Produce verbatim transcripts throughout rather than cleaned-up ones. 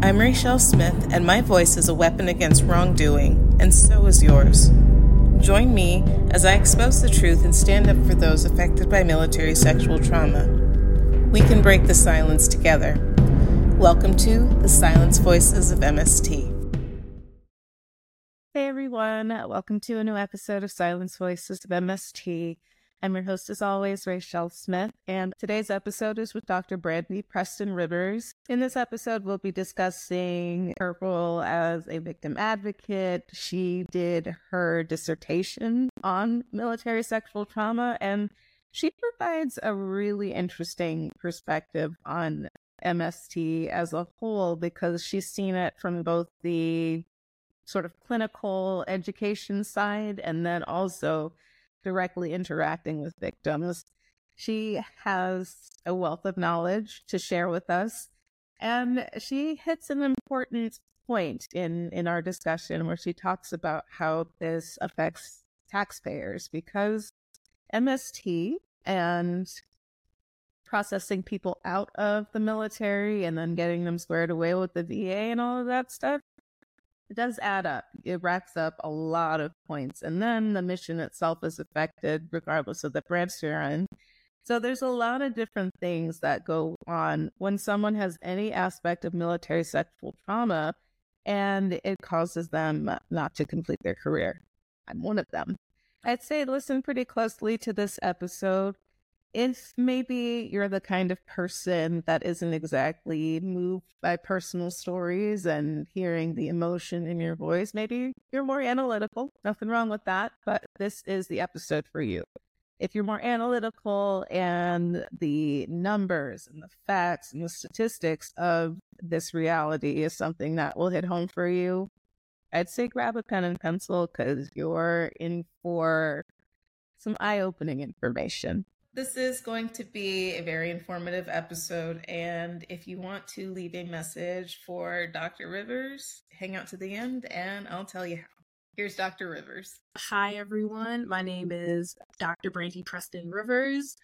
I'm Rachelle Smith, and my voice is a weapon against wrongdoing, and so is yours. Join me as I expose the truth and stand up for those affected by military sexual trauma. We can break the silence together. Welcome to the Silence Voices of M S T. Hey everyone, welcome to a new episode of Silence Voices of M S T. I'm your host as always, Rachelle Smith, and today's episode is with Doctor Brandy Preston Rivers. In this episode, we'll be discussing her role as a victim advocate. She did her dissertation on military sexual trauma, and she provides a really interesting perspective on M S T as a whole because she's seen it from both the sort of clinical education side and then also directly interacting with victims. She has a wealth of knowledge to share with us, and she hits an important point in, in our discussion where she talks about how this affects taxpayers because M S T and processing people out of the military and then getting them squared away with the V A and all of that stuff, it does add up. It racks up a lot of points. And then the mission itself is affected regardless of the branch you're in. So there's a lot of different things that go on when someone has any aspect of military sexual trauma and it causes them not to complete their career. I'm one of them. I'd say listen pretty closely to this episode. If maybe you're the kind of person that isn't exactly moved by personal stories and hearing the emotion in your voice, maybe you're more analytical. Nothing wrong with that, but this is the episode for you. If you're more analytical and the numbers and the facts and the statistics of this reality is something that will hit home for you, I'd say grab a pen and pencil because you're in for some eye-opening information. This is going to be a very informative episode, and if you want to leave a message for Doctor Rivers, hang out to the end, and I'll tell you how. Here's Doctor Rivers. Hi, everyone. My name is Doctor Brandy Preston Rivers.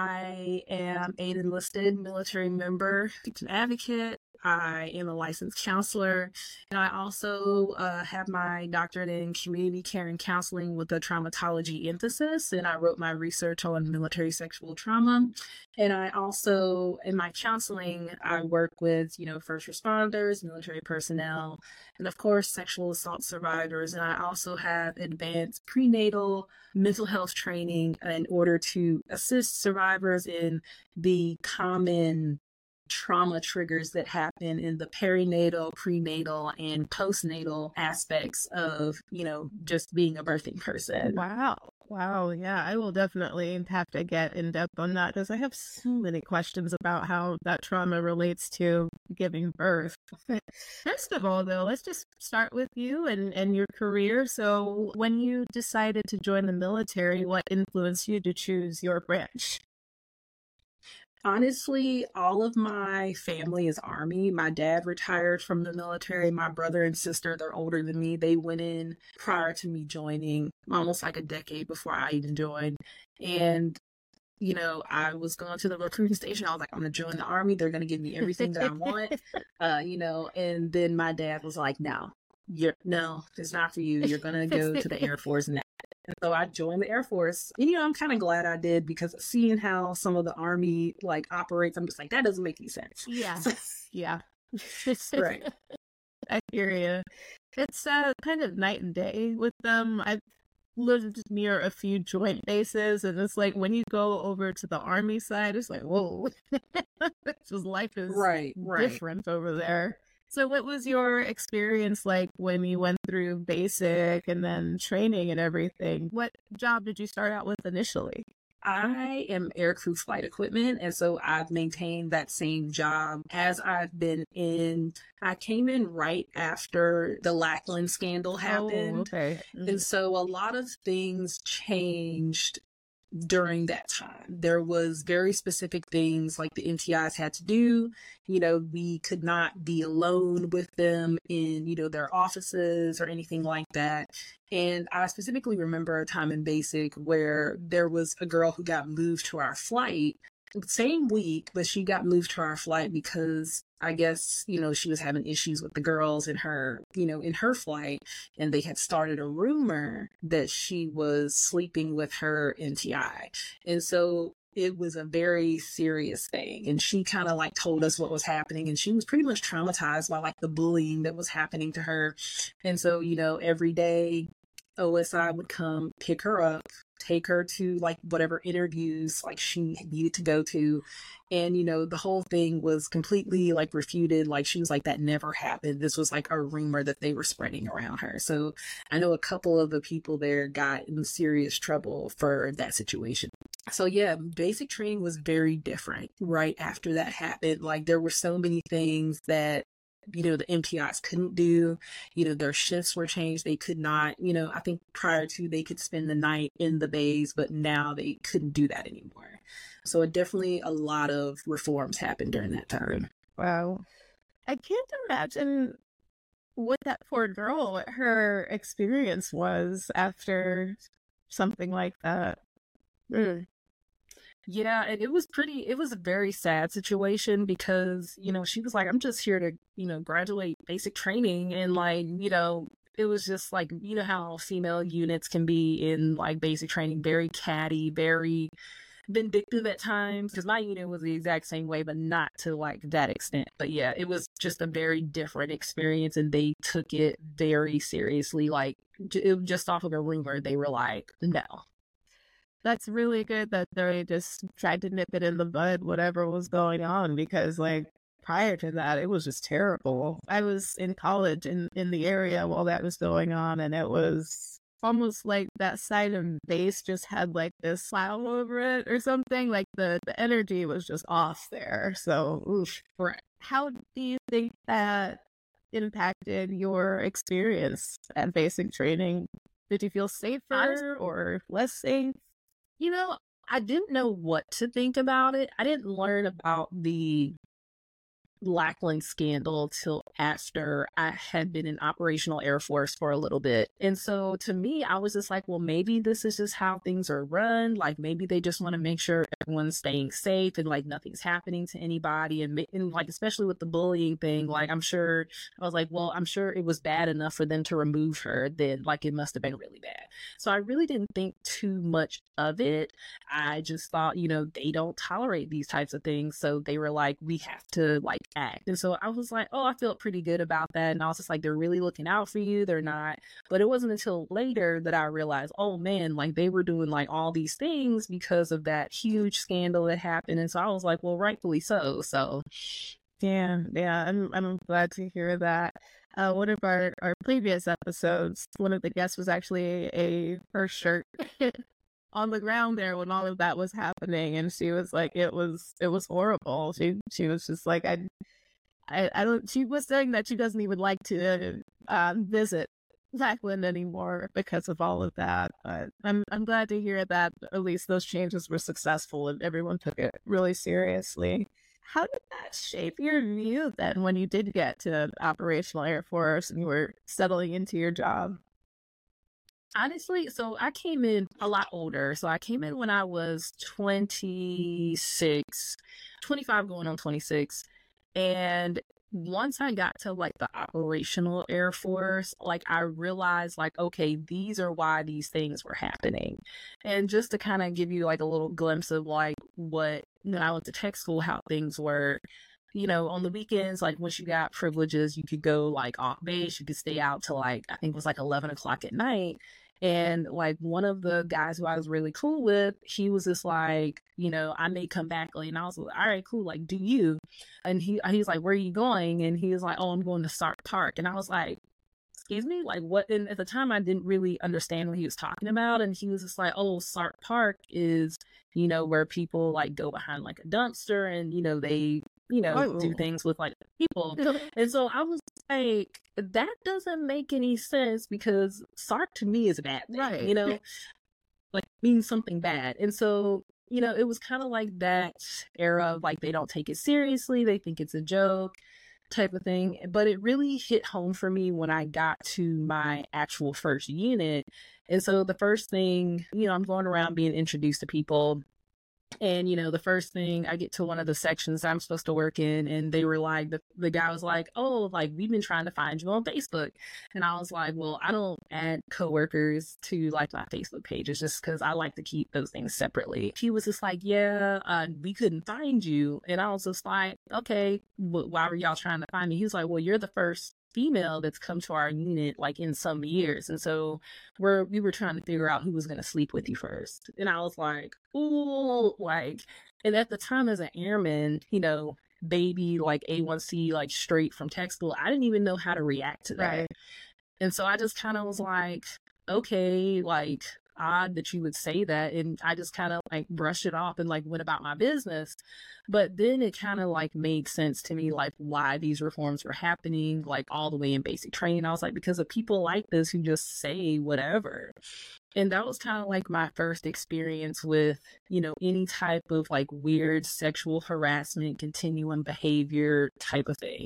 I am an enlisted military member, an advocate. I am a licensed counselor, and I also uh, have my doctorate in community care and counseling with a traumatology emphasis, and I wrote my research on military sexual trauma. And I also, in my counseling, I work with, you know, first responders, military personnel, and of course, sexual assault survivors. And I also have advanced prenatal mental health training in order to assist survivors in the common trauma triggers that happen in the perinatal, prenatal, and postnatal aspects of, you know, just being a birthing person. Wow. Wow. Yeah, I will definitely have to get in depth on that because I have so many questions about how that trauma relates to giving birth. First of all, though, let's just start with you and, and your career. So when you decided to join the military, what influenced you to choose your branch? Honestly, all of my family is Army. My dad retired from the military. My brother and sister, they're older than me. They went in prior to me joining, almost like a decade before I even joined. And, you know, I was going to the recruiting station. I was like, I'm going to join the Army. They're going to give me everything that I want, uh, you know. And then my dad was like, no, you're no, it's not for you. You're going to go to the Air Force now. And so I joined the Air Force. And, you know, I'm kind of glad I did because seeing how some of the Army, like, operates, I'm just like, that doesn't make any sense. Yeah. Yeah. Right. I hear you. It's uh, kind of night and day with them. I've lived near a few joint bases, and it's like when you go over to the Army side, it's like, whoa. It's just life is right, right. different over there. So what was your experience like when you went through basic and then training and everything? What job did you start out with initially? I am aircrew flight equipment, and so I've maintained that same job as I've been in. I came in right after the Lackland scandal happened. Oh, okay. Mm-hmm. And so a lot of things changed during that time. There was very specific things like the M T Is had to do. You know, we could not be alone with them in, you know, their offices or anything like that. And I specifically remember a time in basic where there was a girl who got moved to our flight same week, but she got moved to our flight because I guess, you know, she was having issues with the girls in her, you know, in her flight, and they had started a rumor that she was sleeping with her N T I. And so it was a very serious thing. And she kind of like told us what was happening. And she was pretty much traumatized by like the bullying that was happening to her. And so, you know, every day O S I would come pick her up, take her to like whatever interviews like she needed to go to. And, you know, the whole thing was completely like refuted. Like she was like, that never happened. This was like a rumor that they were spreading around her. So I know a couple of the people there got in serious trouble for that situation. So yeah, basic training was very different right after that happened. Like there were so many things that, you know, the M T Is couldn't do. You know, their shifts were changed. They could not, you know, I think prior to they could spend the night in the bays, but now they couldn't do that anymore. So it definitely a lot of reforms happened during that time. Wow. I can't imagine what that poor girl, what her experience was after something like that. Mm. Yeah, and it was pretty, it was a very sad situation because, you know, she was like, I'm just here to, you know, graduate basic training. And like, you know, it was just like, you know, how female units can be in like basic training, very catty, very vindictive at times. Because my unit was the exact same way, but not to like that extent. But yeah, it was just a very different experience and they took it very seriously. Like, it, just off of a rumor, they were like, no. That's really good that they just tried to nip it in the bud, whatever was going on, because like prior to that, it was just terrible. I was in college in, in the area while that was going on, and it was almost like that side of base just had like this cloud over it or something. Like the, the energy was just off there. So, oof. Right. How do you think that impacted your experience at basic training? Did you feel safer or less safe? You know, I didn't know what to think about it. I didn't learn about the Lackland scandal till after I had been in operational Air Force for a little bit. And so to me, I was just like, well, maybe this is just how things are run. Like maybe they just want to make sure everyone's staying safe and like nothing's happening to anybody. And, and like, especially with the bullying thing, like I'm sure, I was like, well, I'm sure it was bad enough for them to remove her. Then like it must have been really bad. So I really didn't think too much of it. I just thought, you know, they don't tolerate these types of things. So they were like, we have to like act. And so I was like, oh, I felt pretty good about that. And I was just like, they're really looking out for you. They're not. But it wasn't until later that I realized, oh man, like they were doing like all these things because of that huge scandal that happened. And so I was like, well, rightfully so. So yeah, yeah, I'm I'm glad to hear that. Uh, one of our, our previous episodes, one of the guests was actually a first shirt on the ground there when all of that was happening, and she was like, it was it was horrible. She she was just like, I I, I don't. She was saying that she doesn't even like to uh, visit Lackland anymore because of all of that. But I'm I'm glad to hear that at least those changes were successful and everyone took it really seriously. How did that shape your view then when you did get to operational Air Force and you were settling into your job? Honestly, so I came in a lot older. So I came in when I was twenty-six, twenty-five going on twenty-six. And once I got to like the operational Air Force, like I realized like, okay, these are why these things were happening. And just to kind of give you like a little glimpse of like what, when I went to tech school, how things were, you know, on the weekends, like once you got privileges, you could go like off base, you could stay out till like, I think it was like eleven o'clock at night. And like one of the guys who I was really cool with, he was just like, you know, I may come back late. And I was like, all right, cool. Like, do you? And he, he was like, where are you going? And he was like, oh, I'm going to Sark Park. And I was like, excuse me? Like what? And at the time I didn't really understand what he was talking about. And he was just like, oh, Sark Park is, you know, where people like go behind like a dumpster and, you know, they, you know, oh. do things with like people. And so I was like, that doesn't make any sense because Sark to me is a bad thing, right. You know, like means something bad. And so, you know, it was kind of like that era of like, they don't take it seriously. They think it's a joke type of thing. But it really hit home for me when I got to my actual first unit. And so the first thing, you know, I'm going around being introduced to people. And, you know, the first thing I get to one of the sections I'm supposed to work in, and they were like, the, the guy was like, oh, like, we've been trying to find you on Facebook. And I was like, well, I don't add coworkers to like my Facebook pages just because I like to keep those things separately. He was just like, yeah, uh, we couldn't find you. And I was just like, okay, wh- why were y'all trying to find me? He was like, well, you're the first female that's come to our unit like in some years, and so we're we were trying to figure out who was going to sleep with you first. And I was like, ooh, like, and at the time as an airman, you know, baby, like A one C, like straight from tech school, I didn't even know how to react to that. Right. And so I just kind of was like, okay, like, odd that you would say that. And I just kind of like brushed it off and like went about my business. But then it kind of like made sense to me, like why these reforms were happening, like all the way in basic training. I was like, because of people like this who just say whatever. And that was kind of like my first experience with, you know, any type of like weird sexual harassment, continuum behavior type of thing.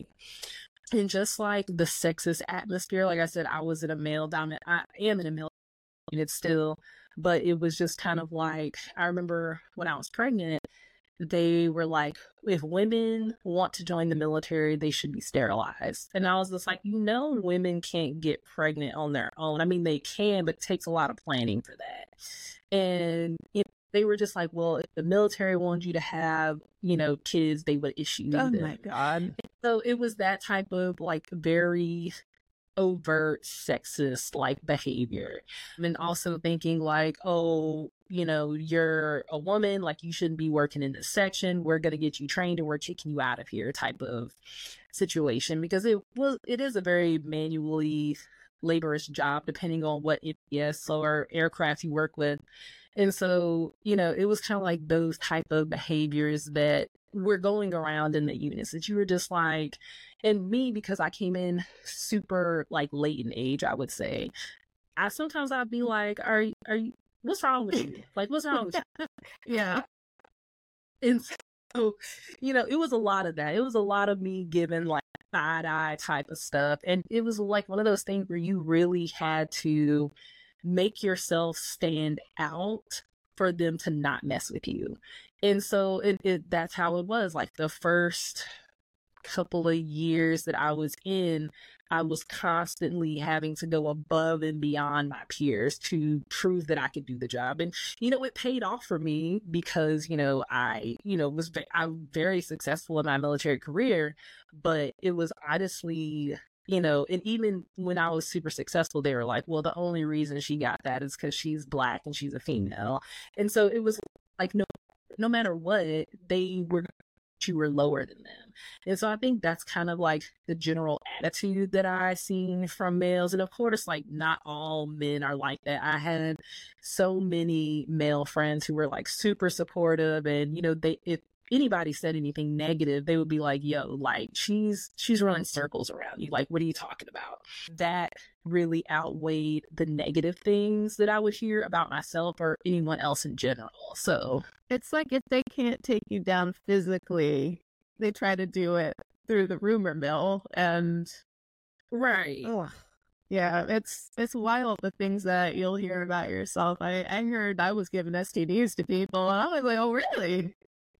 And just like the sexist atmosphere, like I said, I was in a male dominant, I am in a male unit still, but it was just kind of like, I remember when I was pregnant, they were like, if women want to join the military, they should be sterilized. And I was just like, you know, women can't get pregnant on their own. I mean, they can, but it takes a lot of planning for that. And you know, they were just like, well, if the military wanted you to have, you know, kids, they would issue Oh them. my God. And so it was that type of like very overt sexist like behavior. And also thinking like, oh, you know, you're a woman, like you shouldn't be working in this section. We're going to get you trained and we're kicking you out of here type of situation, because it was, it is a very manually laborious job depending on what M P S or aircraft you work with. And so, you know, it was kind of like those type of behaviors that were going around in the units that you were just like, and me, because I came in super like late in age, I would say, I sometimes I'd be like, are, are you, what's wrong with you? Like, what's wrong with you? Yeah. And so, you know, it was a lot of that. It was a lot of me giving like side eye type of stuff. And it was like one of those things where you really had to make yourself stand out for them to not mess with you. And so it, it that's how it was. Like the first couple of years that I was in, I was constantly having to go above and beyond my peers to prove that I could do the job. And, you know, it paid off for me because, you know, I, you know, was, I'm very successful in my military career, but it was honestly, you know, and even when I was super successful, they were like, well, the only reason she got that is because she's Black and she's a female. And so it was like, no, no matter what, they were, you were lower than them. And so I think that's kind of like the general attitude that I seen from males. And of course, like not all men are like that. I had so many male friends who were like super supportive, and, you know, they, if anybody said anything negative, they would be like, yo, like she's she's running circles around you, like what are you talking about? That really outweighed the negative things that I would hear about myself or anyone else in general. So it's like if they can't take you down physically, they try to do it through the rumor mill. And right. Ugh. Yeah, it's it's wild the things that you'll hear about yourself. I, I heard I was giving S T Ds to people, and I was like, oh really?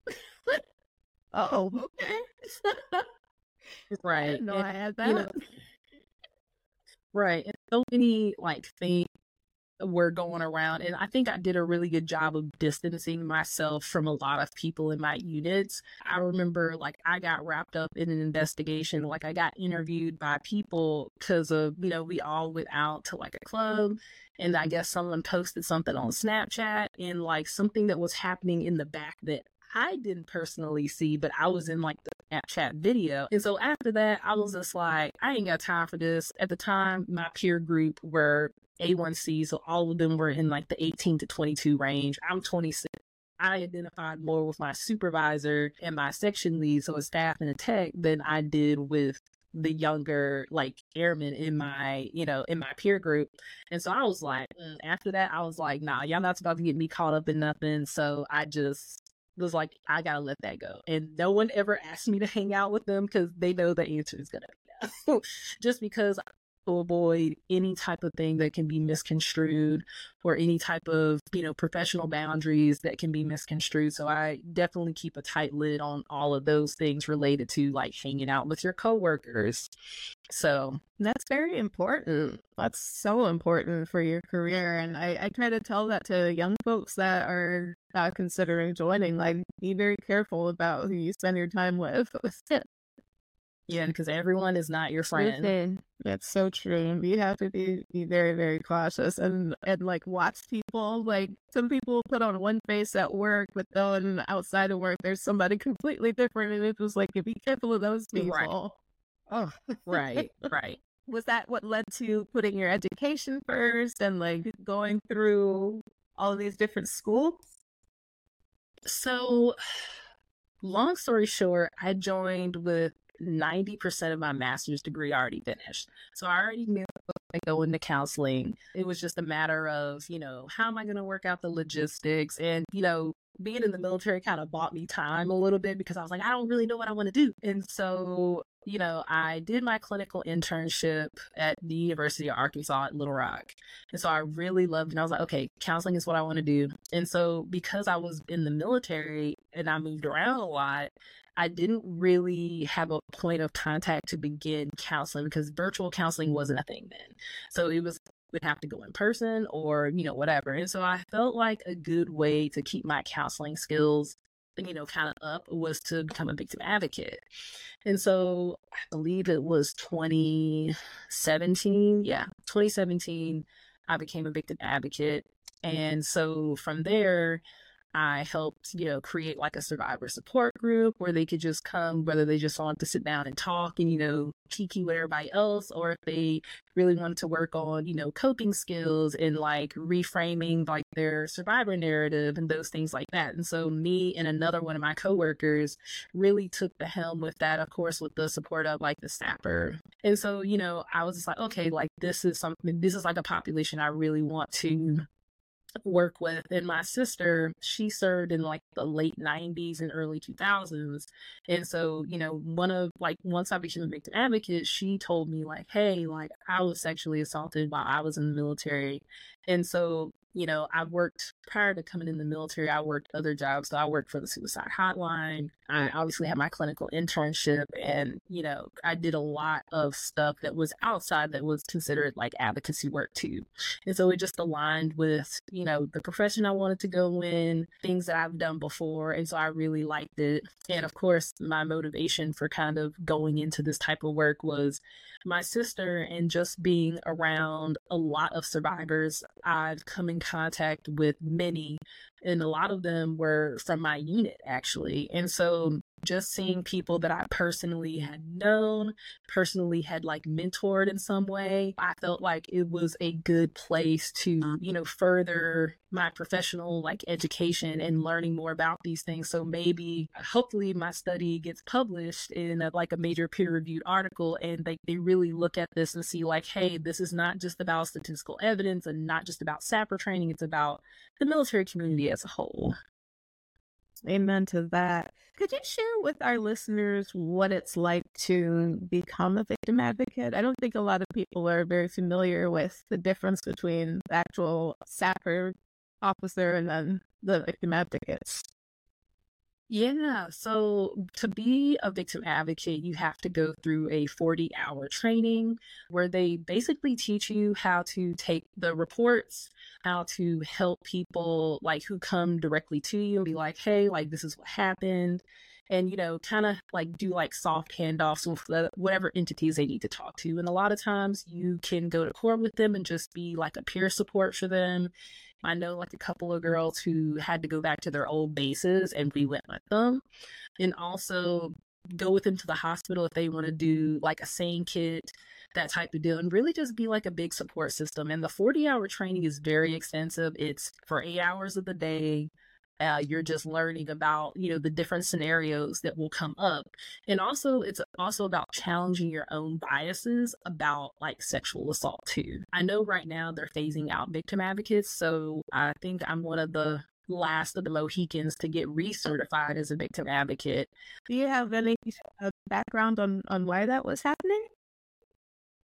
Oh, okay. Right. I didn't know and, I had that. You know, right. And so many like things were going around, and I think I did a really good job of distancing myself from a lot of people in my units. I remember like I got wrapped up in an investigation, like I got interviewed by people because of, you know, we all went out to like a club, and I guess someone posted something on Snapchat, and like something that was happening in the back that I didn't personally see, but I was in like the Snapchat video. And so after that, I was just like, I ain't got time for this. At the time, my peer group were A one C, so all of them were in like the eighteen to twenty-two range. I'm twenty-six. I identified more with my supervisor and my section lead, so a staff and a tech, than I did with the younger like airmen in my, you know, in my peer group. And so I was like, mm. After that, I was like, nah, y'all not about to get me caught up in nothing. So I just was like, I gotta let that go. And no one ever asked me to hang out with them because they know the answer is gonna be no. Just because to avoid any type of thing that can be misconstrued or any type of, you know, professional boundaries that can be misconstrued. So I definitely keep a tight lid on all of those things related to like hanging out with your coworkers. So that's very important. That's so important for your career. And I, I try to tell that to young folks that are uh, considering joining, like, be very careful about who you spend your time with. Yeah, because everyone is not your friend. Listen, that's so true. You have to be, be very, very cautious and, and like watch people. Like some people put on one face at work, but then outside of work, there's somebody completely different. And it was like, be careful of those people. Right. Oh, right, right. Was that what led to putting your education first and like going through all of these different schools? So, long story short, I joined with ninety percent of my master's degree already finished. So I already knew I go into counseling. It was just a matter of, you know, how am I going to work out the logistics? And, you know, being in the military kind of bought me time a little bit because I was like, I don't really know what I want to do. And so, you know, I did my clinical internship at the University of Arkansas at Little Rock. And so I really loved it. And I was like, okay, counseling is what I want to do. And so because I was in the military and I moved around a lot, I didn't really have a point of contact to begin counseling because virtual counseling wasn't a thing then. So it was, would have to go in person or, you know, whatever. And so I felt like a good way to keep my counseling skills, you know, kind of up was to become a victim advocate. And so I believe it was twenty seventeen. Yeah, twenty seventeen, I became a victim advocate. And so from there, I helped, you know, create like a survivor support group where they could just come, whether they just wanted to sit down and talk and, you know, kiki with everybody else, or if they really wanted to work on, you know, coping skills and like reframing like their survivor narrative and those things like that. And so me and another one of my coworkers really took the helm with that, of course, with the support of like the staffer. And so, you know, I was just like, okay, like this is something, this is like a population I really want to work with. And my sister, she served in like the late nineties and early two thousands. And so, you know, one of like, once I became a victim advocate, she told me like, hey, like I was sexually assaulted while I was in the military. And so, you know, I worked prior to coming in the military, I worked other jobs. So I worked for the suicide hotline. I obviously had my clinical internship and, you know, I did a lot of stuff that was outside that was considered like advocacy work too. And so it just aligned with, you know, the profession I wanted to go in, things that I've done before. And so I really liked it. And of course, my motivation for kind of going into this type of work was my sister and just being around a lot of survivors. I've come in contact with many, and a lot of them were from my unit actually. And so just seeing people that I personally had known, personally had like mentored in some way, I felt like it was a good place to, you know, further my professional like education and learning more about these things. So maybe, hopefully my study gets published in a, like a major peer-reviewed article, and they, they really look at this and see like, hey, this is not just about statistical evidence and not just about SAPR training, it's about the military community as a whole. Amen to that. Could you share with our listeners what it's like to become a victim advocate? I don't think a lot of people are very familiar with the difference between the actual SAPR officer and then the victim advocates. Yeah, so to be a victim advocate, you have to go through a forty hour training where they basically teach you how to take the reports, how to help people like who come directly to you and be like, hey, like this is what happened. And, you know, kind of like do like soft handoffs with whatever entities they need to talk to. And a lot of times you can go to court with them and just be like a peer support for them. I know like a couple of girls who had to go back to their old bases and we went with them, and also go with them to the hospital if they want to do like a SANE kit, that type of deal, and really just be like a big support system. And the forty hour training is very extensive. It's for eight hours of the day. Uh, you're just learning about, you know, the different scenarios that will come up. And also, it's also about challenging your own biases about like sexual assault too. I know right now they're phasing out victim advocates. So I think I'm one of the last of the Mohicans to get recertified as a victim advocate. Do you have any uh, background on, on why that was happening?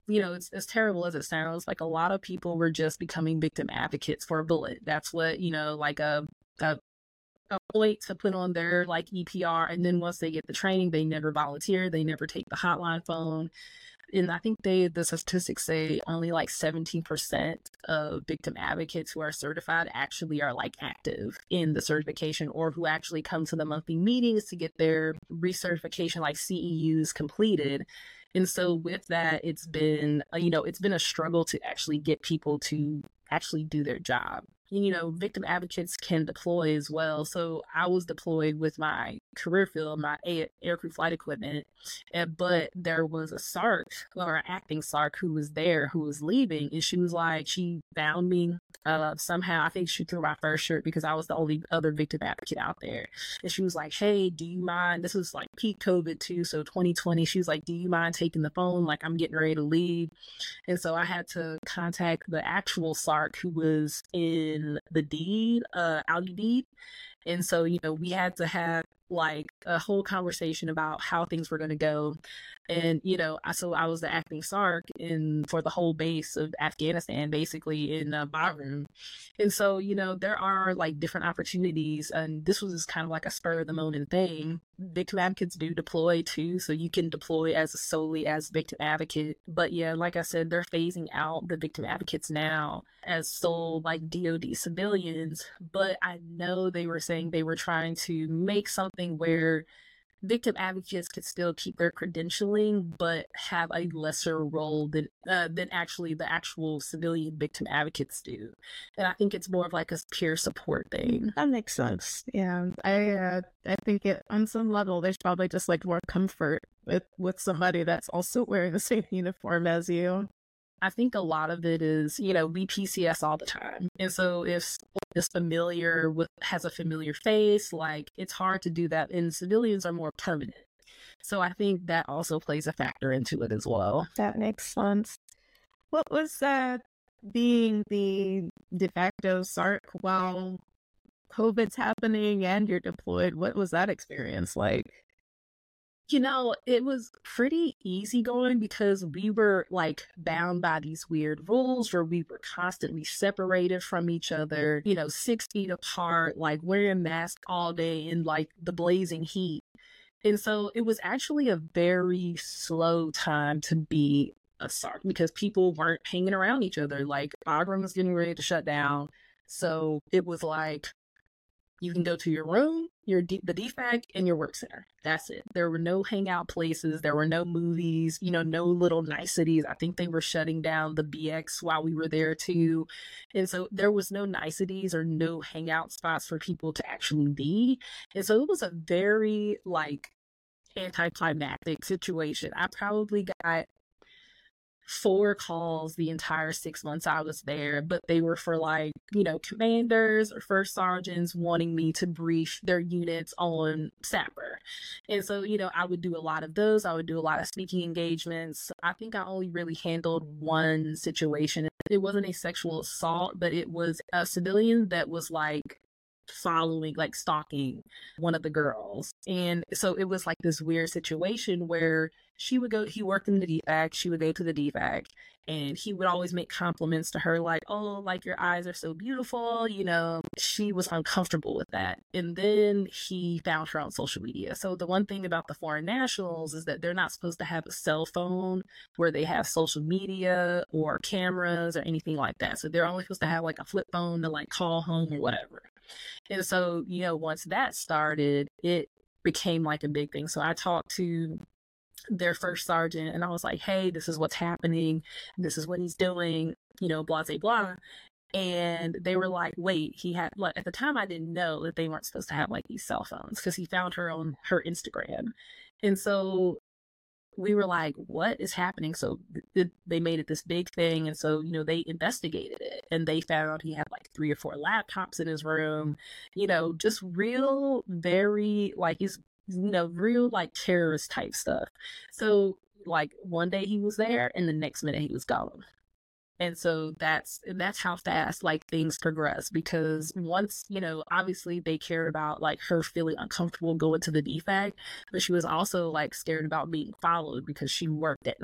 you know, it's as terrible as it sounds, like a lot of people were just becoming victim advocates for a bullet. That's what, you know, like a, a, a point to put on their like E P R. And then once they get the training, they never volunteer. They never take the hotline phone. And I think they, the statistics say only like seventeen percent of victim advocates who are certified actually are like active in the certification, or who actually come to the monthly meetings to get their recertification, like C E Us, completed. And so with that, it's been, you know, it's been a struggle to actually get people to actually do their job. You know, victim advocates can deploy as well. So I was deployed with my career field, my a- aircrew flight equipment, and, but there was a S A R C, or an acting S A R C, who was there, who was leaving, and she was like, she found me uh, somehow. I think she threw my first shirt because I was the only other victim advocate out there. And she was like, hey, do you mind? This was like peak COVID too, so twenty twenty. She was like, do you mind taking the phone? Like, I'm getting ready to leave. And so I had to contact the actual S A R C who was in the deed, uh, Audi deed. And so, you know, we had to have like a whole conversation about how things were going to go. And, you know, I, so I was the acting S A R C in for the whole base of Afghanistan, basically in uh, Bagram. And so, you know, there are like different opportunities, and this was kind of like a spur of the moment thing. Victim advocates do deploy too, so you can deploy as a, solely as victim advocate. But yeah, like I said, they're phasing out the victim advocates now as sole like D O D civilians. But I know they were saying they were trying to make something where victim advocates could still keep their credentialing, but have a lesser role than uh, than actually the actual civilian victim advocates do. And I think it's more of like a peer support thing. That makes sense. Yeah, I uh, I think it on some level there's probably just like more comfort with with somebody that's also wearing the same uniform as you. I think a lot of it is, you know, we P C S all the time. And so if is familiar with, has a familiar face, like it's hard to do that. And civilians are more permanent. So I think that also plays a factor into it as well. That makes sense. What was that being the de facto S A R C while COVID's happening and you're deployed? What was that experience like? You know, it was pretty easygoing because we were like bound by these weird rules where we were constantly separated from each other, you know, six feet apart, like wearing masks all day in like the blazing heat. And so it was actually a very slow time to be a S A R C because people weren't hanging around each other. Like Bagram was getting ready to shut down. So it was like, you can go to your room, your D- the D FAC, and your work center. That's it. There were no hangout places. There were no movies, you know, no little niceties. I think they were shutting down the B X while we were there too. And so there was no niceties or no hangout spots for people to actually be. And so it was a very like anticlimactic situation. I probably got four calls the entire six months I was there, but they were for like, you know, commanders or first sergeants wanting me to brief their units on SAPR. And so, you know, I would do a lot of those. I would do a lot of speaking engagements. I think I only really handled one situation. It wasn't a sexual assault, but it was a civilian that was like following, like stalking one of the girls. And so it was like this weird situation where she would go, he worked in the D FAC, she would go to the D FAC, and he would always make compliments to her like, oh, like your eyes are so beautiful, you know. She was uncomfortable with that. And then he found her on social media. So the one thing about the foreign nationals is that they're not supposed to have a cell phone where they have social media or cameras or anything like that. So they're only supposed to have like a flip phone to like call home or whatever. And so, you know, once that started, it became like a big thing. So I talked to their first sergeant and I was like, hey, this is what's happening. This is what he's doing, you know, blah, blah, blah. And they were like, wait, he had, like, at the time I didn't know that they weren't supposed to have like these cell phones because he found her on her Instagram. And so we were like, what is happening? So th- they made it this big thing. And so, you know, they investigated it and they found he had like three or four laptops in his room, you know, just real, very like he's, you know, real like terrorist type stuff. So like one day he was there and the next minute he was gone. And so that's that's how fast like things progress, because once, you know, obviously they cared about like her feeling uncomfortable going to the D FAC, but she was also like scared about being followed because she worked at night.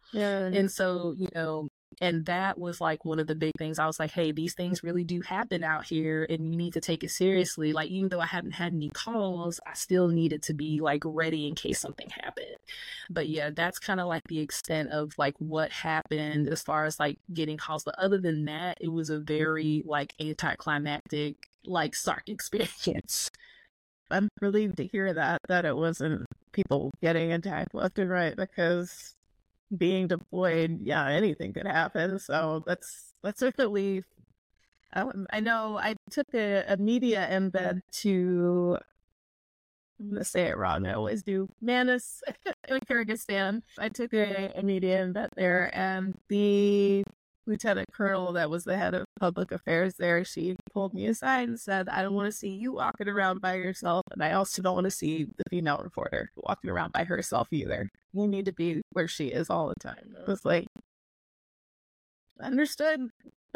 Yeah. And so, you know, and that was like one of the big things. I was like, hey, these things really do happen out here and you need to take it seriously. Like, even though I haven't had any calls, I still needed to be like ready in case something happened. But yeah, that's kind of like the extent of like what happened as far as like getting calls. But other than that, it was a very like anticlimactic, like Sark experience. I'm relieved to hear that, that it wasn't people getting attacked left and right, because being deployed, yeah, anything could happen. So that's that's a relief. I, I know I took a, a media embed to, I'm going to say it wrong, I always do, Manis in Kyrgyzstan. I took a, a media embed there, and the lieutenant colonel that was the head of public affairs there, she pulled me aside and said, I don't want to see you walking around by yourself, and I also don't want to see the female reporter walking around by herself either. You need to be where she is all the time. It was like, understood.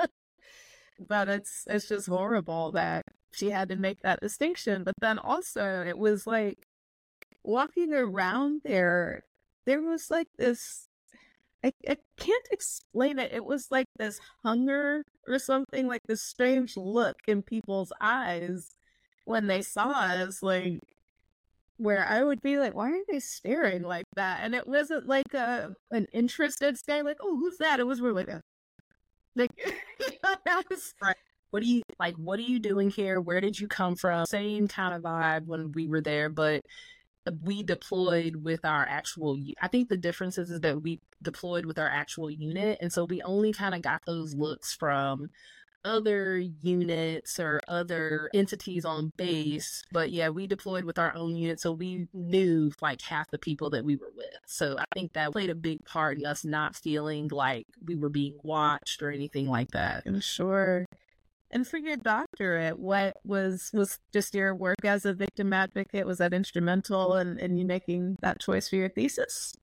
But it's it's just horrible that she had to make that distinction. But then also it was like walking around there, there was like this, I, I can't explain it. It was like this hunger or something, like this strange look in people's eyes when they saw us, like, where I would be like, why are they staring like that? And it wasn't like a an interested stare, like, oh, who's that? It was more like a, like, that was, right. What do you, like, what are you doing here? Where did you come from? Same kind of vibe when we were there, but we deployed with our actual, I think the difference is, is that we deployed with our actual unit. And so we only kind of got those looks from other units or other entities on base. But yeah, we deployed with our own unit. So we knew like half the people that we were with. So I think that played a big part in us not feeling like we were being watched or anything like that. I'm sure. And for your doctorate, what was was just your work as a victim advocate? Was that instrumental in, in you making that choice for your thesis?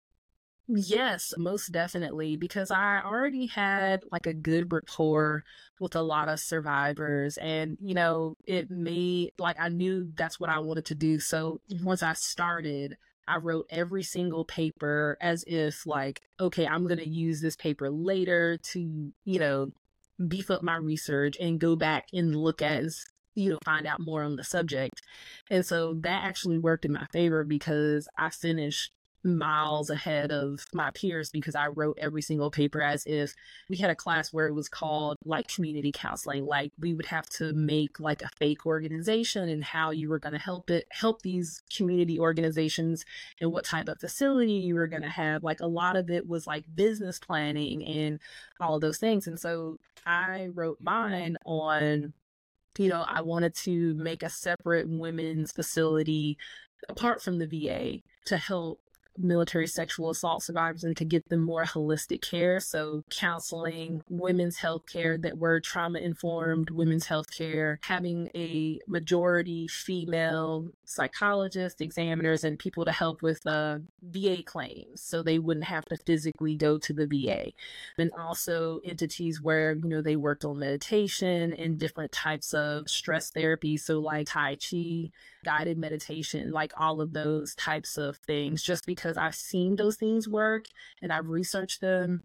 Yes, most definitely, because I already had like a good rapport with a lot of survivors, and you know, it made like I knew that's what I wanted to do. So once I started, I wrote every single paper as if like, okay, I'm going to use this paper later to, you know, beef up my research and go back and look at, you know, find out more on the subject. And so that actually worked in my favor because I finished miles ahead of my peers because I wrote every single paper as if we had a class where it was called like community counseling. Like we would have to make like a fake organization and how you were going to help it, help these community organizations and what type of facility you were going to have. Like a lot of it was like business planning and all of those things. And so I wrote mine on, you know, I wanted to make a separate women's facility apart from the V A to help military sexual assault survivors and to get them more holistic care. So counseling, women's health care that were trauma informed, women's health care, having a majority female psychologists, examiners, and people to help with uh, V A claims so they wouldn't have to physically go to the V A. And also entities where, you know, they worked on meditation and different types of stress therapy. So like Tai Chi, guided meditation, like all of those types of things, just because I've seen those things work and I've researched them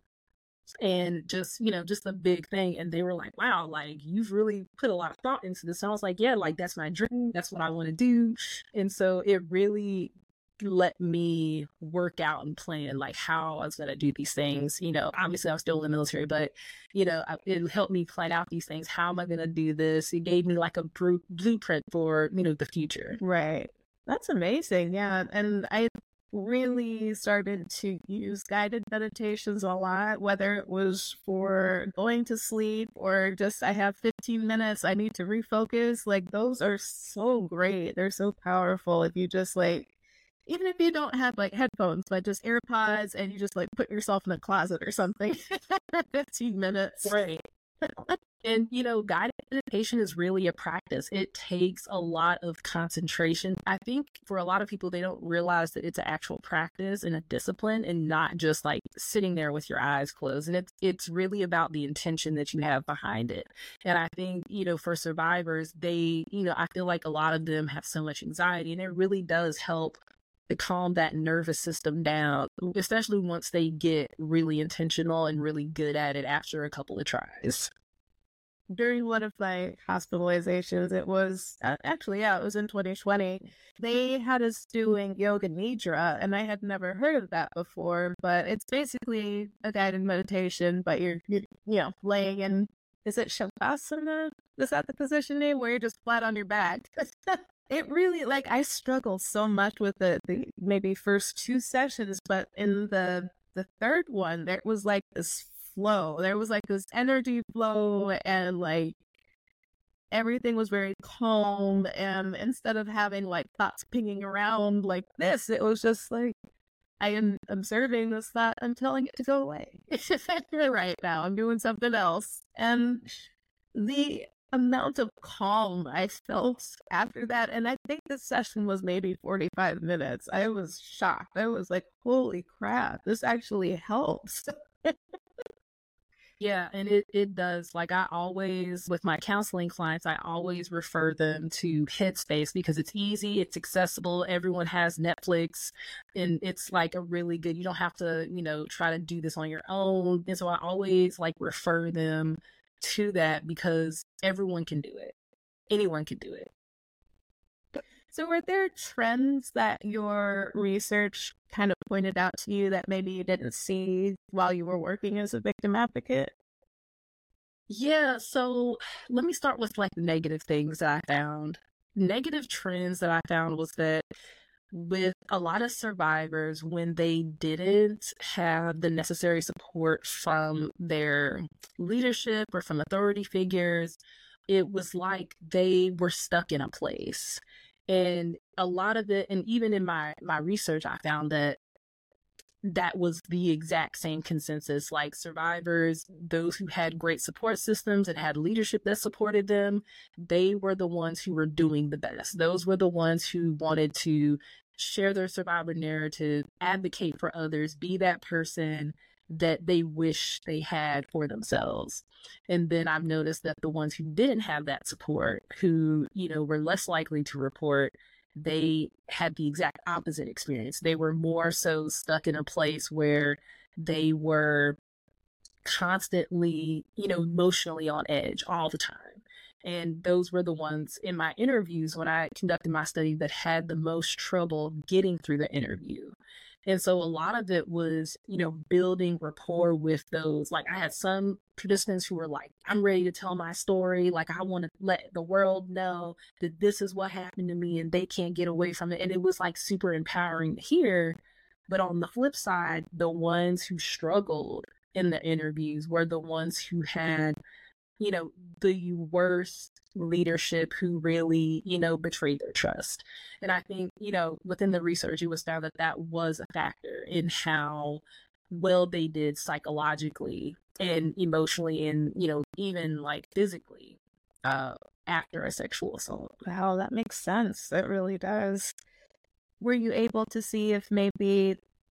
and just, you know, just a big thing. And they were like, wow, like you've really put a lot of thought into this. And I was like, yeah, like that's my dream. That's what I want to do. And so it really let me work out and plan like how I was going to do these things. You know, obviously I was still in the military, but you know, it helped me plan out these things. How am I going to do this? It gave me like a blueprint for, you know, the future. Right. That's amazing. Yeah. And I really started to use guided meditations a lot, whether it was for going to sleep or just I have fifteen minutes, I need to refocus. Like those are so great. They're so powerful if you just like, even if you don't have like headphones, but just AirPods and you just like put yourself in a closet or something for fifteen minutes. Right. And, you know, guided meditation is really a practice. It takes a lot of concentration. I think for a lot of people, they don't realize that it's an actual practice and a discipline and not just like sitting there with your eyes closed. And it's, it's really about the intention that you have behind it. And I think, you know, for survivors, they, you know, I feel like a lot of them have so much anxiety and it really does help to calm that nervous system down, especially once they get really intentional and really good at it after a couple of tries. During one of my hospitalizations, it was uh, actually, yeah, it was in twenty twenty. They had us doing yoga nidra, and I had never heard of that before, but it's basically a guided meditation, but you're, you're you know, laying in, is it Shavasana? Is that the position name where you're just flat on your back? It really, like, I struggled so much with the, the maybe first two sessions, but in the the third one, there was like this flow. There was like this energy flow, and like everything was very calm. And instead of having like thoughts pinging around like this, it was just like, I am observing this thought. I'm telling it to go away. Right now, I'm doing something else. And the amount of calm I felt after that, and I think this session was maybe forty-five minutes. I was shocked. I was like, holy crap, this actually helps. Yeah, and it, it does. Like, I always, with my counseling clients, I always refer them to Headspace because it's easy, it's accessible, everyone has Netflix, and it's like a really good, you don't have to, you know, try to do this on your own. And so I always like refer them to that because everyone can do it. Anyone can do it. So were there trends that your research kind of pointed out to you that maybe you didn't see while you were working as a victim advocate? Yeah, so let me start with like the negative things that I found. Negative trends that I found was that with a lot of survivors, when they didn't have the necessary support from their leadership or from authority figures, it was like they were stuck in a place. And a lot of it, and even in my, my research, I found that that was the exact same consensus. Like survivors, those who had great support systems and had leadership that supported them, they were the ones who were doing the best. Those were the ones who wanted to share their survivor narrative, advocate for others, be that person that they wish they had for themselves. And then I've noticed that the ones who didn't have that support, who, you know, were less likely to report, they had the exact opposite experience. They were more so stuck in a place where they were constantly, you know, emotionally on edge all the time. And those were the ones in my interviews when I conducted my study that had the most trouble getting through the interview. And so a lot of it was, you know, building rapport with those. Like I had some participants who were like, I'm ready to tell my story. Like I want to let the world know that this is what happened to me and they can't get away from it. And it was like super empowering to hear. But on the flip side, the ones who struggled in the interviews were the ones who had, you know, the worst leadership, who really, you know, betrayed their trust. And I think, you know, within the research, it was found that that was a factor in how well they did psychologically and emotionally and, you know, even like physically uh, after a sexual assault. Wow, that makes sense. It really does. Were you able to see if maybe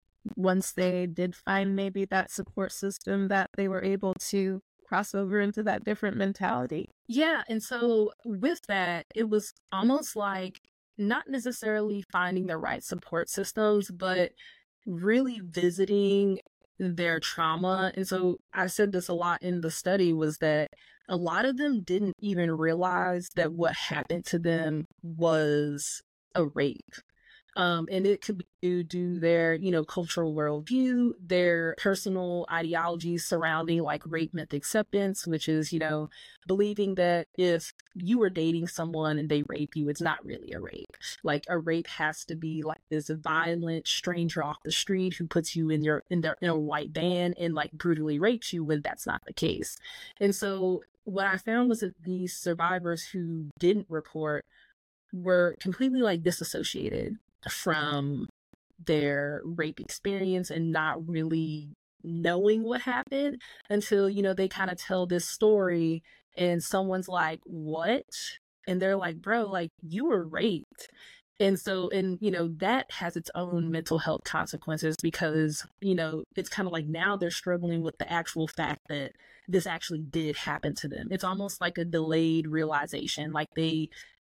once they did find maybe that support system that they were able to cross over into that different mentality? Yeah. And so with that, it was almost like not necessarily finding the right support systems, but really visiting their trauma. And so I said this a lot in the study was that a lot of them didn't even realize that what happened to them was a rape. Um, and it could be due to their, you know, cultural worldview, their personal ideologies surrounding like rape myth acceptance, which is, you know, believing that if you were dating someone and they rape you, it's not really a rape. Like a rape has to be like this violent stranger off the street who puts you in your in their in a white van and like brutally rapes you, when that's not the case. And so what I found was that these survivors who didn't report were completely like disassociated from their rape experience and not really knowing what happened until, you know, they kind of tell this story and someone's like, what? And they're like, bro, like you were raped. And so, and, you know, that has its own mental health consequences because, you know, it's kind of like now they're struggling with the actual fact that this actually did happen to them. It's almost like a delayed realization. Like they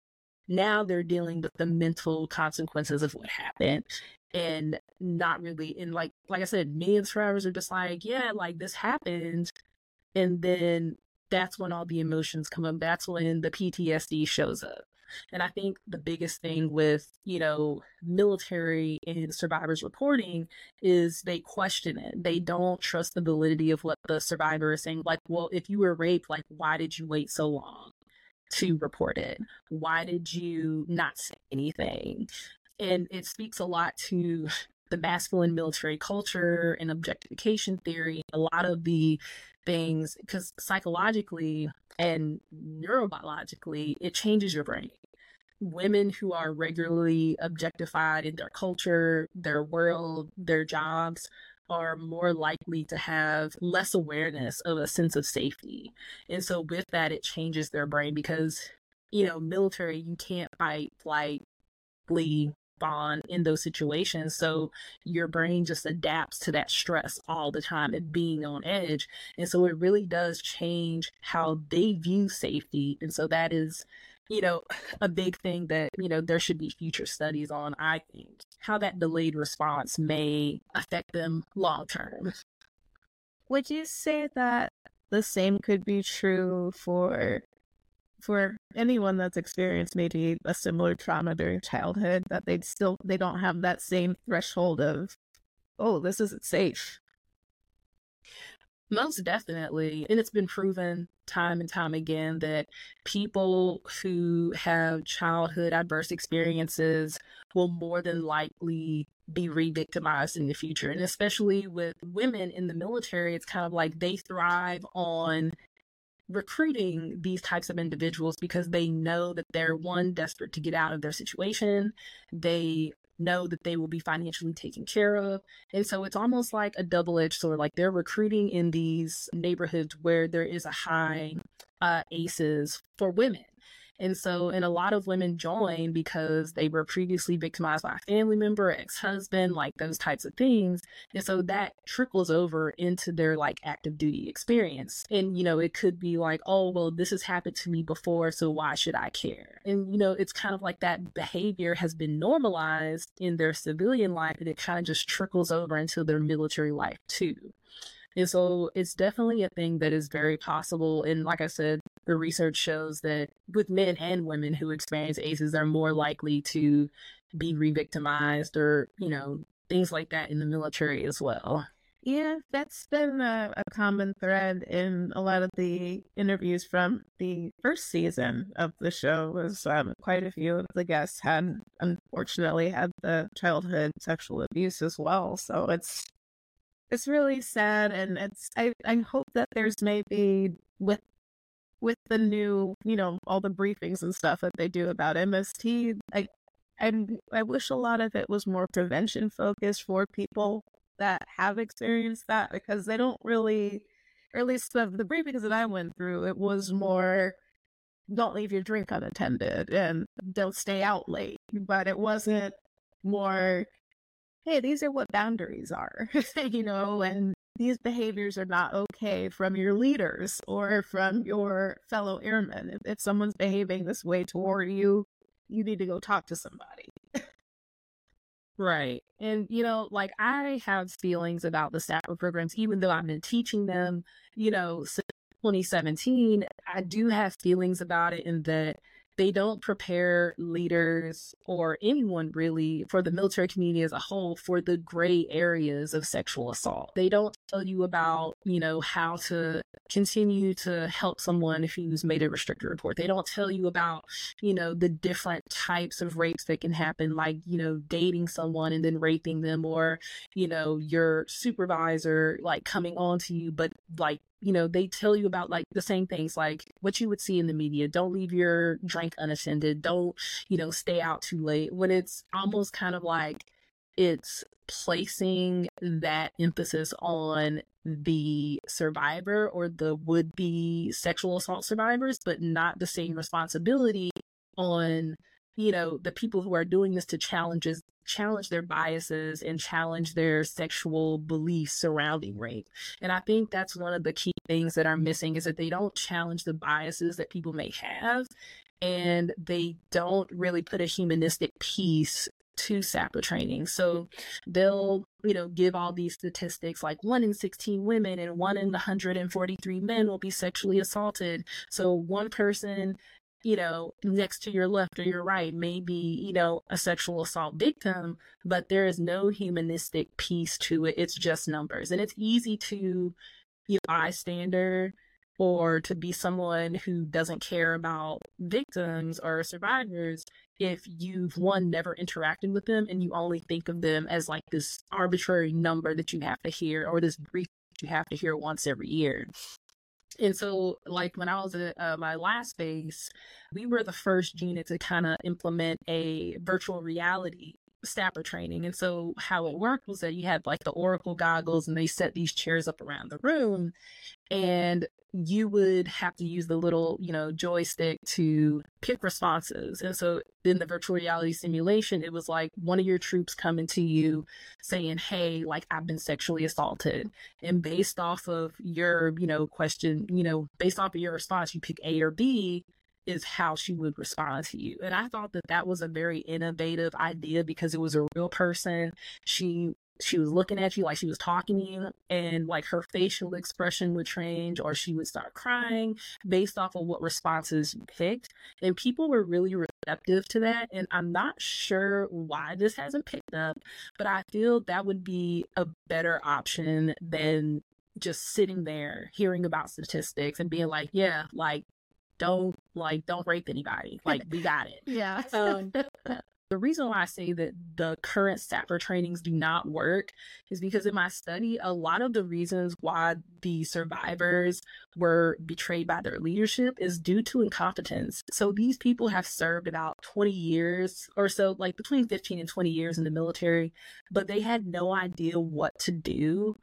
now they're dealing with the mental consequences of what happened. And not really, and like like I said, many of the survivors are just like, yeah, like this happened. And then that's when all the emotions come up. That's when the P T S D shows up. And I think the biggest thing with, you know, military and survivors reporting is they question it. They don't trust the validity of what the survivor is saying. Like, well, if you were raped, like, why did you wait so long to report it? Why did you not say anything? And it speaks a lot to the masculine military culture and objectification theory. A lot of the things, because psychologically and neurobiologically, it changes your brain. Women who are regularly objectified in their culture, their world, their jobs, are more likely to have less awareness of a sense of safety. And so with that, it changes their brain because, you know, military, you can't fight, flight, flee, bond in those situations. So your brain just adapts to that stress all the time and being on edge. And so it really does change how they view safety. And so that is, you know, a big thing that, you know, there should be future studies on, I think, how that delayed response may affect them long term. Would you say that the same could be true for for anyone that's experienced maybe a similar trauma during childhood, that they'd still, they don't have that same threshold of, oh, this isn't safe? Most definitely. And it's been proven time and time again that people who have childhood adverse experiences will more than likely be re-victimized in the future. And especially with women in the military, it's kind of like they thrive on recruiting these types of individuals because they know that they're, one, desperate to get out of their situation. They know that they will be financially taken care of. And so it's almost like a double-edged sword. Like they're recruiting in these neighborhoods where there is a high uh, A C Es for women. And so, and a lot of women join because they were previously victimized by a family member, ex-husband, like those types of things. And so that trickles over into their like active duty experience. And, you know, it could be like, oh, well, this has happened to me before, so why should I care? And, you know, it's kind of like that behavior has been normalized in their civilian life, and it kind of just trickles over into their military life too. And so it's definitely a thing that is very possible. And like I said, the research shows that with men and women who experience A C Es, they're more likely to be re-victimized or, you know, things like that in the military as well. Yeah, that's been a, a common thread in a lot of the interviews from the first season of the show. Was um, quite a few of the guests had, unfortunately, had the childhood sexual abuse as well. So it's It's really sad, and it's I, I hope that there's maybe with with the new, you know, all the briefings and stuff that they do about M S T, I I I wish a lot of it was more prevention focused for people that have experienced that, because they don't really, or at least the, the briefings that I went through, it was more, don't leave your drink unattended and don't stay out late, but it wasn't more, hey, these are what boundaries are, you know, and these behaviors are not okay from your leaders or from your fellow airmen. If, if someone's behaving this way toward you, you need to go talk to somebody. Right. And, you know, like I have feelings about the SAPR programs, even though I've been teaching them, you know, since twenty seventeen, I do have feelings about it in that they don't prepare leaders or anyone really, for the military community as a whole, for the gray areas of sexual assault. They don't tell you about, you know, how to continue to help someone who's made a restricted report. They don't tell you about, you know, the different types of rapes that can happen, like, you know, dating someone and then raping them, or, you know, your supervisor like coming on to you, but like, you know, they tell you about like the same things, like what you would see in the media. Don't leave your drink unattended. Don't, you know, stay out too late. When it's almost kind of like it's placing that emphasis on the survivor or the would-be sexual assault survivors, but not the same responsibility on, you know, the people who are doing this to challenges challenge their biases and challenge their sexual beliefs surrounding rape. And I think that's one of the key things that are missing, is that they don't challenge the biases that people may have. and they don't really put a humanistic piece to SAPA training. So they'll, you know, give all these statistics like one in sixteen women and one in one hundred forty-three men will be sexually assaulted. So one person, you know, next to your left or your right may be, you know, a sexual assault victim, but there is no humanistic piece to it. It's just numbers. And it's easy to, you know, bystander or to be someone who doesn't care about victims or survivors if you've, one, never interacted with them and you only think of them as like this arbitrary number that you have to hear, or this brief that you have to hear once every year. And so, like, when I was at uh, my last base, we were the first unit to kind of implement a virtual reality SAPA training. And so how it worked was that you had like the Oracle goggles and they set these chairs up around the room, and you would have to use the little, you know, joystick to pick responses. And so in the virtual reality simulation, it was like one of your troops coming to you saying, hey, like, I've been sexually assaulted. And based off of your, you know, question, you know, based off of your response, you pick A or B is how she would respond to you. And I thought that that was a very innovative idea because it was a real person. She she was looking at you like she was talking to you, and like her facial expression would change, or she would start crying based off of what responses you picked. And people were really receptive to that. And I'm not sure why this hasn't picked up, but I feel that would be a better option than just sitting there hearing about statistics and being like, yeah, like, don't like don't rape anybody, like, we got it. Yeah. um the reason why I say that the current SAPA trainings do not work is because in my study, a lot of the reasons why the survivors were betrayed by their leadership is due to incompetence. So these people have served about twenty years or so, like between fifteen and twenty years in the military, but they had no idea what to do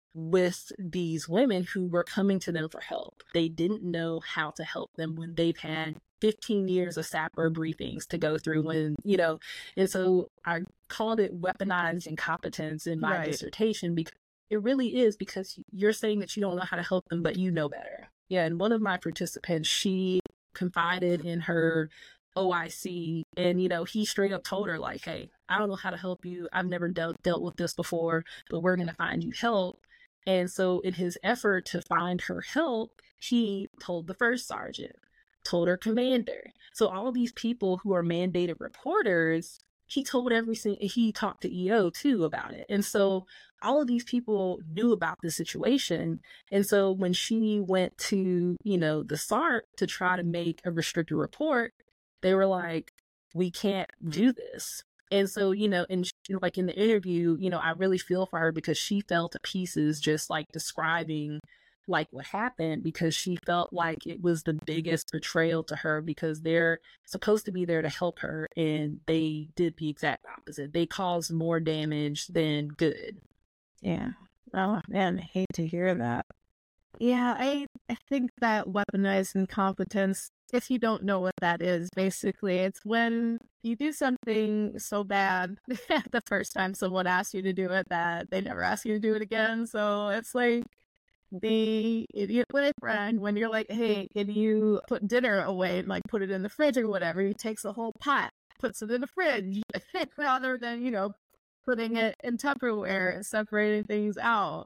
with these women who were coming to them for help. They didn't know how to help them when they've had fifteen years of SAPA briefings to go through, when, you know, and so I called it weaponized incompetence in my Right. dissertation, because it really is, because you're saying that you don't know how to help them, but you know better. Yeah. And one of my participants, she confided in her O I C, and, you know, he straight up told her like, hey, I don't know how to help you. I've never dealt, dealt with this before, but we're going to find you help. And so in his effort to find her help, he told the first sergeant, told her commander. So all of these people who are mandated reporters, he told every single, he talked to E O too about it. And so all of these people knew about the situation. And so when she went to, you know, the S A R T to try to make a restricted report, they were like, we can't do this. And so, you know, and she, like in the interview, you know, I really feel for her because she fell to pieces just like describing like what happened, because she felt like it was the biggest betrayal to her, because they're supposed to be there to help her and they did the exact opposite. They caused more damage than good. Yeah. Oh man, I hate to hear that. Yeah, I I think that weaponized incompetence, if you don't know what that is, basically it's when you do something so bad the first time someone asks you to do it that they never ask you to do it again. So it's like the idiot with friend when you're like, hey, can you put dinner away and like put it in the fridge or whatever? He takes the whole pot, puts it in the fridge, rather than, you know, putting it in Tupperware and separating things out.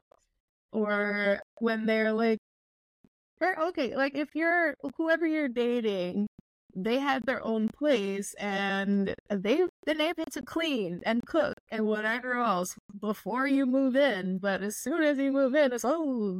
Or when they're like, okay, like if you're, whoever you're dating, they have their own place and they've been able to clean and cook and whatever else before you move in. But as soon as you move in, it's, oh,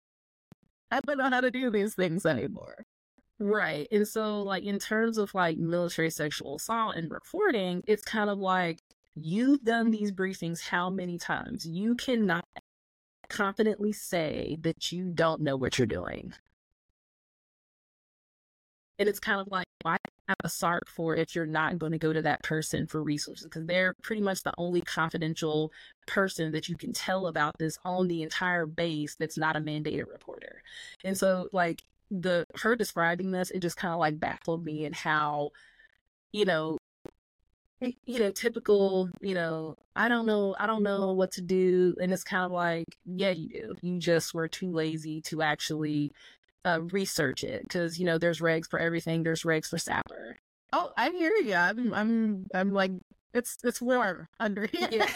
I don't know how to do these things anymore. Right. And so, like, in terms of like military sexual assault and reporting, it's kind of like, you've done these briefings how many times? You cannot confidently say that you don't know what you're doing. And it's kind of like, why have a S A R T for if you're not going to go to that person for resources? Because they're pretty much the only confidential person that you can tell about this on the entire base that's not a mandated reporter. And so, like, the her describing this, it just kind of like baffled me, and how, you know, you know, typical, you know, I don't know, I don't know what to do. And it's kind of like, yeah, you do. You just were too lazy to actually uh, research it, because, you know, there's regs for everything. There's regs for SAPR. Oh, I hear you. I'm, I'm, I'm like, it's, it's warm under here. Yeah.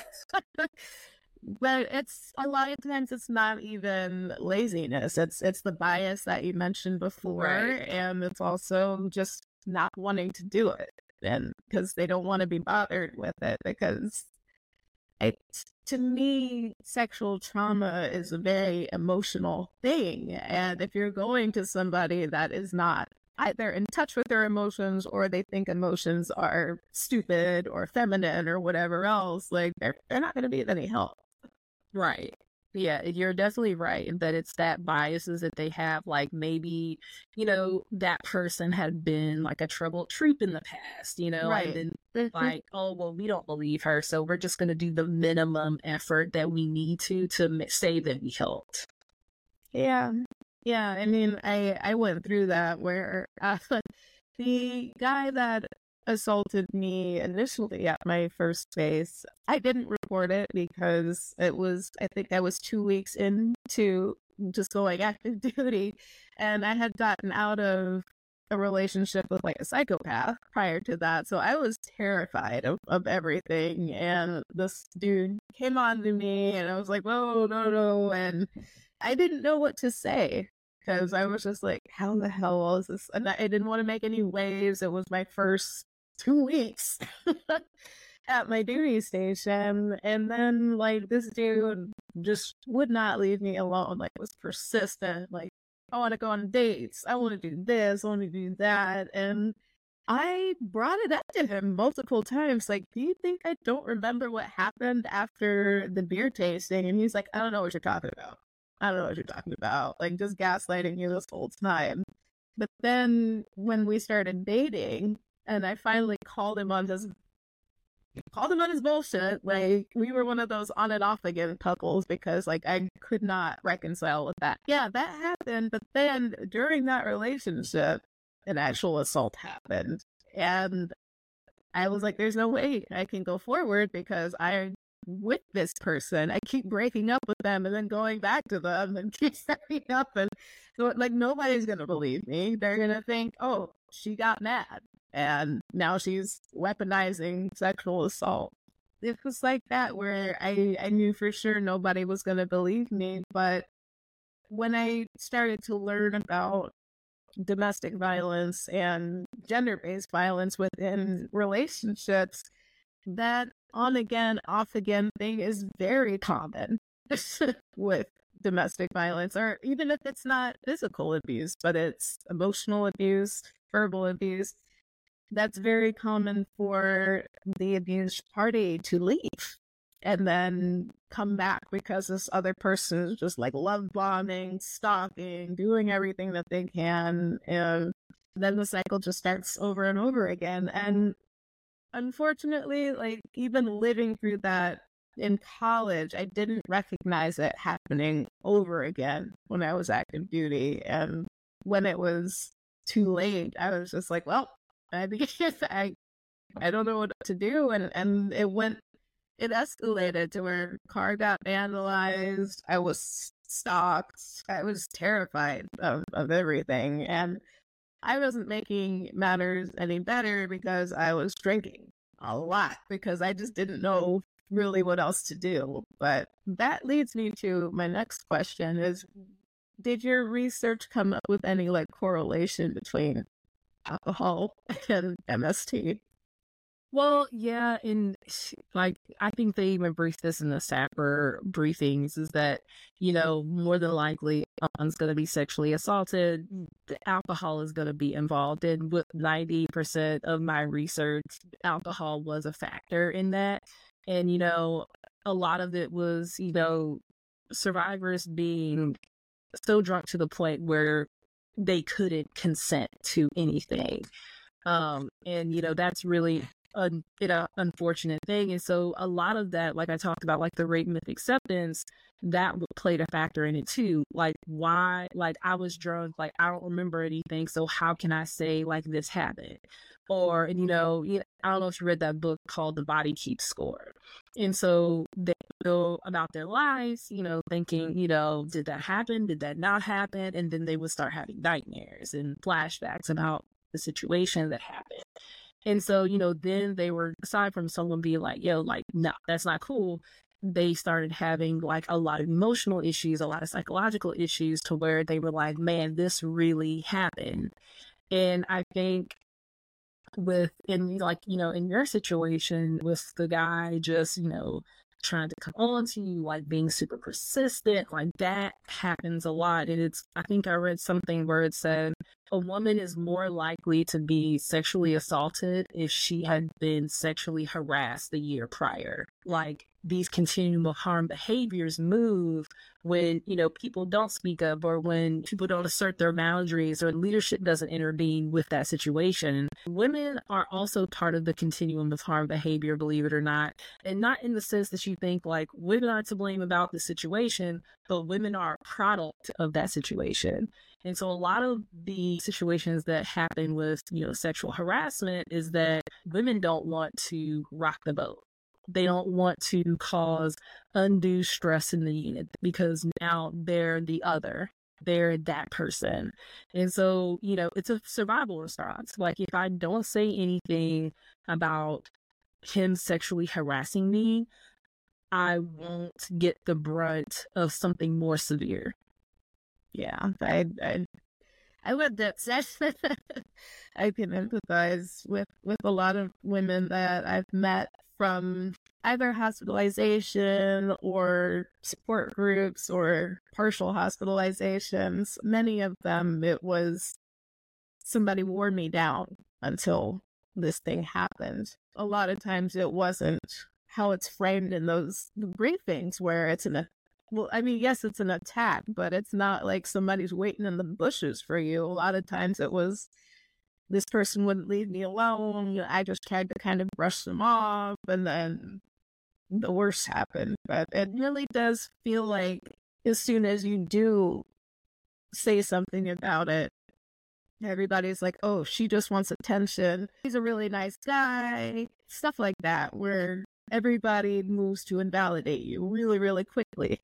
But it's a lot of times it's not even laziness. It's, it's the bias that you mentioned before, Right. and it's also just not wanting to do it, and because they don't want to be bothered with it. Because it, to me, sexual trauma is a very emotional thing, and if you're going to somebody that is not either in touch with their emotions, or they think emotions are stupid or feminine or whatever else, like they're they're not going to be of any help. Right. Yeah, you're definitely right that it's that biases that they have. Like, maybe, you know, that person had been like a troubled troop in the past, you know, Right. and then like, oh, well, we don't believe her, so we're just going to do the minimum effort that we need to to ma- say that we helped. Yeah. Yeah. I mean, I, I went through that where uh, the guy that assaulted me initially at my first base, I didn't report it because it was, I think I was two weeks into just going active duty, and I had gotten out of a relationship with like a psychopath prior to that. So I was terrified of, of everything. And this dude came on to me, and I was like, whoa, no, no. And I didn't know what to say, because I was just like, how the hell is this? And I didn't want to make any waves. It was my first two weeks at my duty station. And then, like, this dude just would not leave me alone. Like, was persistent. Like, I want to go on dates. I want to do this. I want to do that. And I brought it up to him multiple times. Like, do you think I don't remember what happened after the beer tasting? And he's like, I don't know what you're talking about. I don't know what you're talking about. Like, just gaslighting you this whole time. But then when we started dating, and I finally called him on his called him on his bullshit, like, we were one of those on and off again couples, because like I could not reconcile with that. Yeah, that happened. But then during that relationship, an actual assault happened. And I was like, there's no way I can go forward, because I with this person, I keep breaking up with them and then going back to them and keep setting up, and so like nobody's gonna believe me. They're gonna think, oh, she got mad and now she's weaponizing sexual assault. It was like that, where I, I knew for sure nobody was gonna believe me. But when I started to learn about domestic violence and gender-based violence within relationships, that on again, off again thing is very common with domestic violence, or even if it's not physical abuse, but it's emotional abuse, verbal abuse. That's very common for the abused party to leave and then come back, because this other person is just like love bombing, stalking, doing everything that they can. And then the cycle just starts over and over again. And unfortunately, like, even living through that in college, I didn't recognize it happening over again when I was active duty. And when it was too late, I was just like, well, I I, I don't know what to do. And, and it went, it escalated to where car got vandalized. I was stalked. I was terrified of, of everything. And I wasn't making matters any better because I was drinking a lot, because I just didn't know really what else to do. But that leads me to my next question is, did your research come up with any like correlation between alcohol and M S T? Well, yeah, and like I think they even briefed this in the SAPR briefings, is that, you know, more than likely someone's going to be sexually assaulted. The alcohol is going to be involved. And with ninety percent of my research, alcohol was a factor in that. And, you know, a lot of it was, you know, survivors being so drunk to the point where they couldn't consent to anything. Um, and, you know, that's really an, it a unfortunate thing. And so a lot of that, like I talked about, like the rape myth acceptance, that played a factor in it too. Like, why, like I was drunk, like I don't remember anything, so how can I say like this happened? Or, and you know, you know, I don't know if you read that book called The Body Keeps Score. And so they go about their lives, you know, thinking, you know, did that happen? Did that not happen? And then they would start having nightmares and flashbacks about the situation that happened. And so, you know, then they were, aside from someone being like, yo, like, no, that's not cool, they started having like a lot of emotional issues, a lot of psychological issues, to where they were like, man, this really happened. And I think with, in like, you know, in your situation with the guy just, you know, trying to come on to you, like being super persistent, like that happens a lot. And it's, I think I read something where it said a woman is more likely to be sexually assaulted if she had been sexually harassed the year prior. Like, these continual harm behaviors move when, you know, people don't speak up, or when people don't assert their boundaries, or leadership doesn't intervene with that situation. Women are also part of the continuum of harm behavior, believe it or not. And not in the sense that you think like women are to blame about the situation, but women are a product of that situation. And so a lot of the situations that happen with, you know, sexual harassment is that women don't want to rock the boat. They don't want to cause undue stress in the unit, because now they're the other. They're that person. And so, you know, it's a survival response. Like, if I don't say anything about him sexually harassing me, I won't get the brunt of something more severe. Yeah, I, I, I would that I can empathize with, with a lot of women that I've met from either hospitalization or support groups or partial hospitalizations. Many of them, it was somebody wore me down until this thing happened. A lot of times it wasn't how it's framed in those briefings, where it's an, well, I mean, yes, it's an attack, but it's not like somebody's waiting in the bushes for you. A lot of times it was, this person wouldn't leave me alone. I just tried to kind of brush them off, and then the worst happened. But it really does feel like as soon as you do say something about it, everybody's like, oh, she just wants attention. He's a really nice guy. Stuff like that, where everybody moves to invalidate you really, really quickly.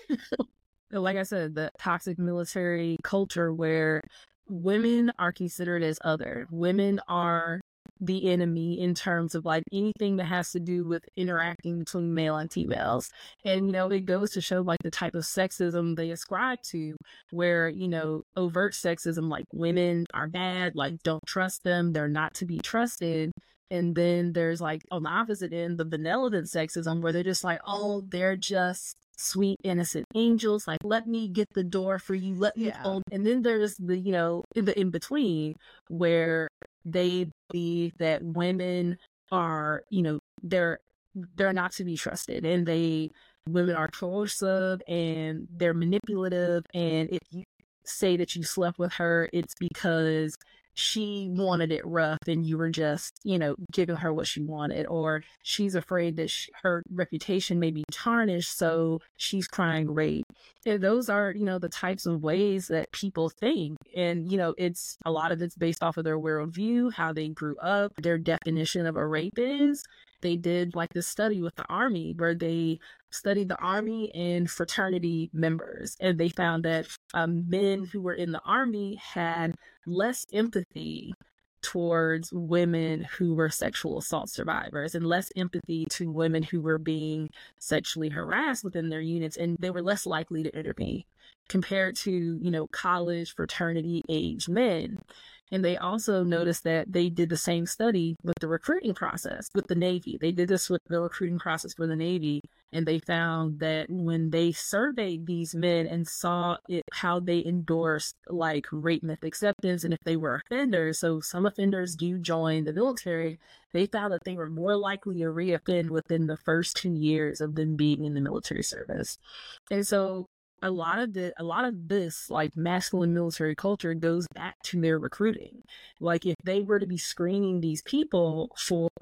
Like I said, the toxic military culture where women are considered as other. Women are the enemy in terms of like anything that has to do with interacting between male and females. And, you know, it goes to show like the type of sexism they ascribe to, where, you know, overt sexism, like women are bad, like don't trust them, they're not to be trusted. And then there's like on the opposite end, the benevolent sexism, where they're just like, oh, they're just sweet, innocent angels. Like, let me get the door for you. Let me yeah. hold. And then there's the, you know, in the in between, where they believe that women are, you know, they're they're not to be trusted, and they women are coercive and they're manipulative. And if you say that you slept with her, it's because she wanted it rough and you were just, you know, giving her what she wanted, or she's afraid that she, her reputation may be tarnished, so she's crying rape. And those are, you know, the types of ways that people think. And, you know, it's a lot of it's based off of their worldview, how they grew up, their definition of a rape is. They did like this study with the Army where they studied the Army and fraternity members, and they found that um, men who were in the Army had less empathy towards women who were sexual assault survivors, and less empathy to women who were being sexually harassed within their units, and they were less likely to intervene compared to, you know, college fraternity age men. And they also noticed that they did the same study with the recruiting process with the Navy. They did this with the recruiting process for the Navy, and they found that when they surveyed these men and saw it, how they endorsed like rape myth acceptance, and if they were offenders, so some offenders do join the military, they found that they were more likely to reoffend within the first two years of them being in the military service. And so a lot of the, a lot of this like masculine military culture goes back to their recruiting. Like if they were to be screening these people for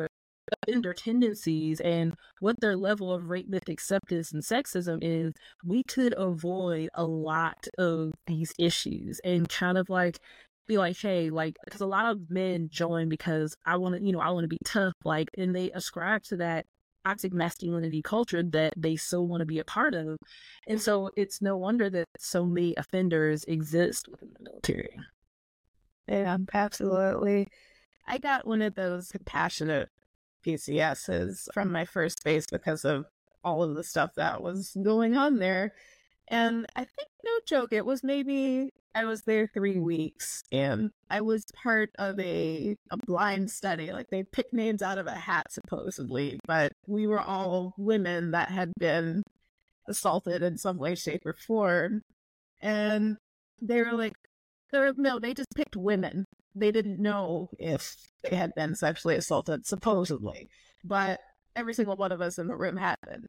offender tendencies and what their level of rape myth acceptance and sexism is, we could avoid a lot of these issues and kind of like be like, hey, like, because a lot of men join because I want to, you know, I want to be tough, like, and they ascribe to that toxic masculinity culture that they so want to be a part of. And so it's no wonder that so many offenders exist within the military. Yeah, absolutely. I got one of those compassionate P C S's from my first base because of all of the stuff that was going on there. And I think, no joke, it was maybe, I was there three weeks and I was part of a, a blind study. Like they picked names out of a hat, supposedly, but we were all women that had been assaulted in some way, shape, or form. And they were like, they were, no, they just picked women. They didn't know if they had been sexually assaulted, supposedly. But every single one of us in the room had been.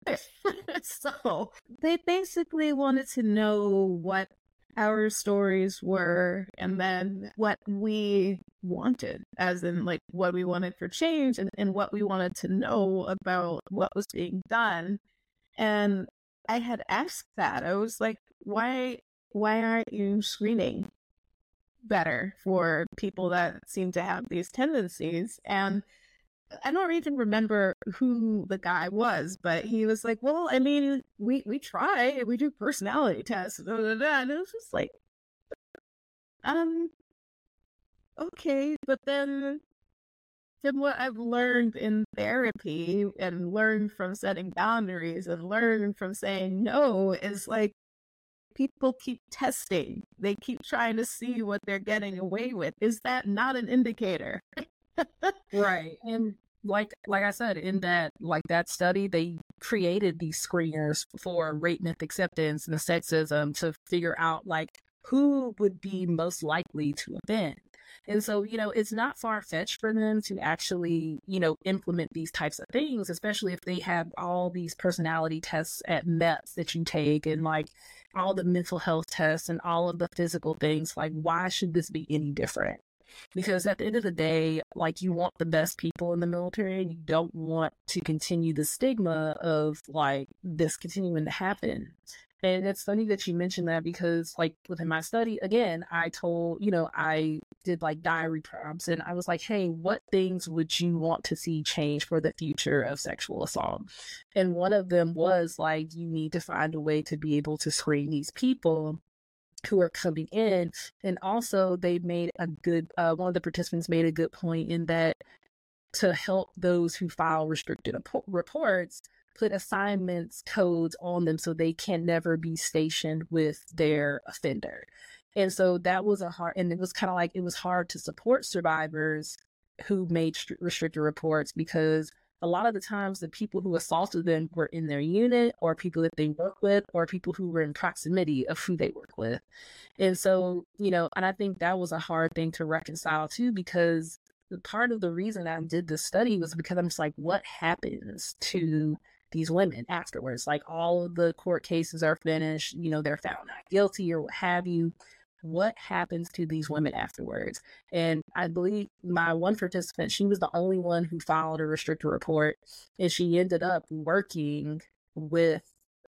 So they basically wanted to know what our stories were and then what we wanted, as in like what we wanted for change and, and what we wanted to know about what was being done. And I had asked that. I was like, why why aren't you screening better for people that seem to have these tendencies? And I don't even remember who the guy was, but he was like, well, I mean, we, we try, we do personality tests, blah, blah, blah. And it was just like, um, okay, but then, then what I've learned in therapy and learned from setting boundaries and learned from saying no is like, people keep testing. They keep trying to see what they're getting away with. Is that not an indicator? Right. And like like I said, in that like that study, they created these screeners for rape myth acceptance and sexism to figure out like who would be most likely to offend. And so, you know, it's not far-fetched for them to actually, you know, implement these types of things, especially if they have all these personality tests at MEPS that you take and like all the mental health tests and all of the physical things. Like, why should this be any different? Because at the end of the day, like, you want the best people in the military and you don't want to continue the stigma of like this continuing to happen. And it's funny that you mentioned that because like within my study, again, I told, you know, I did like diary prompts and I was like, hey, what things would you want to see change for the future of sexual assault? And one of them was like, you need to find a way to be able to screen these people who are coming in. And also they made a good, uh, one of the participants made a good point in that to help those who file restricted ap- reports, put assignments codes on them so they can never be stationed with their offender. And so that was a hard, and it was kind of like, it was hard to support survivors who made st- restricted reports because a lot of the times the people who assaulted them were in their unit or people that they work with or people who were in proximity of who they work with. And so, you know, and I think that was a hard thing to reconcile too, because part of the reason I did this study was because I'm just like, what happens to these women afterwards? Like all of the court cases are finished, you know, they're found not guilty or what have you. What happens to these women afterwards? And I believe my one participant, she was the only one who filed a restricted report, and she ended up working with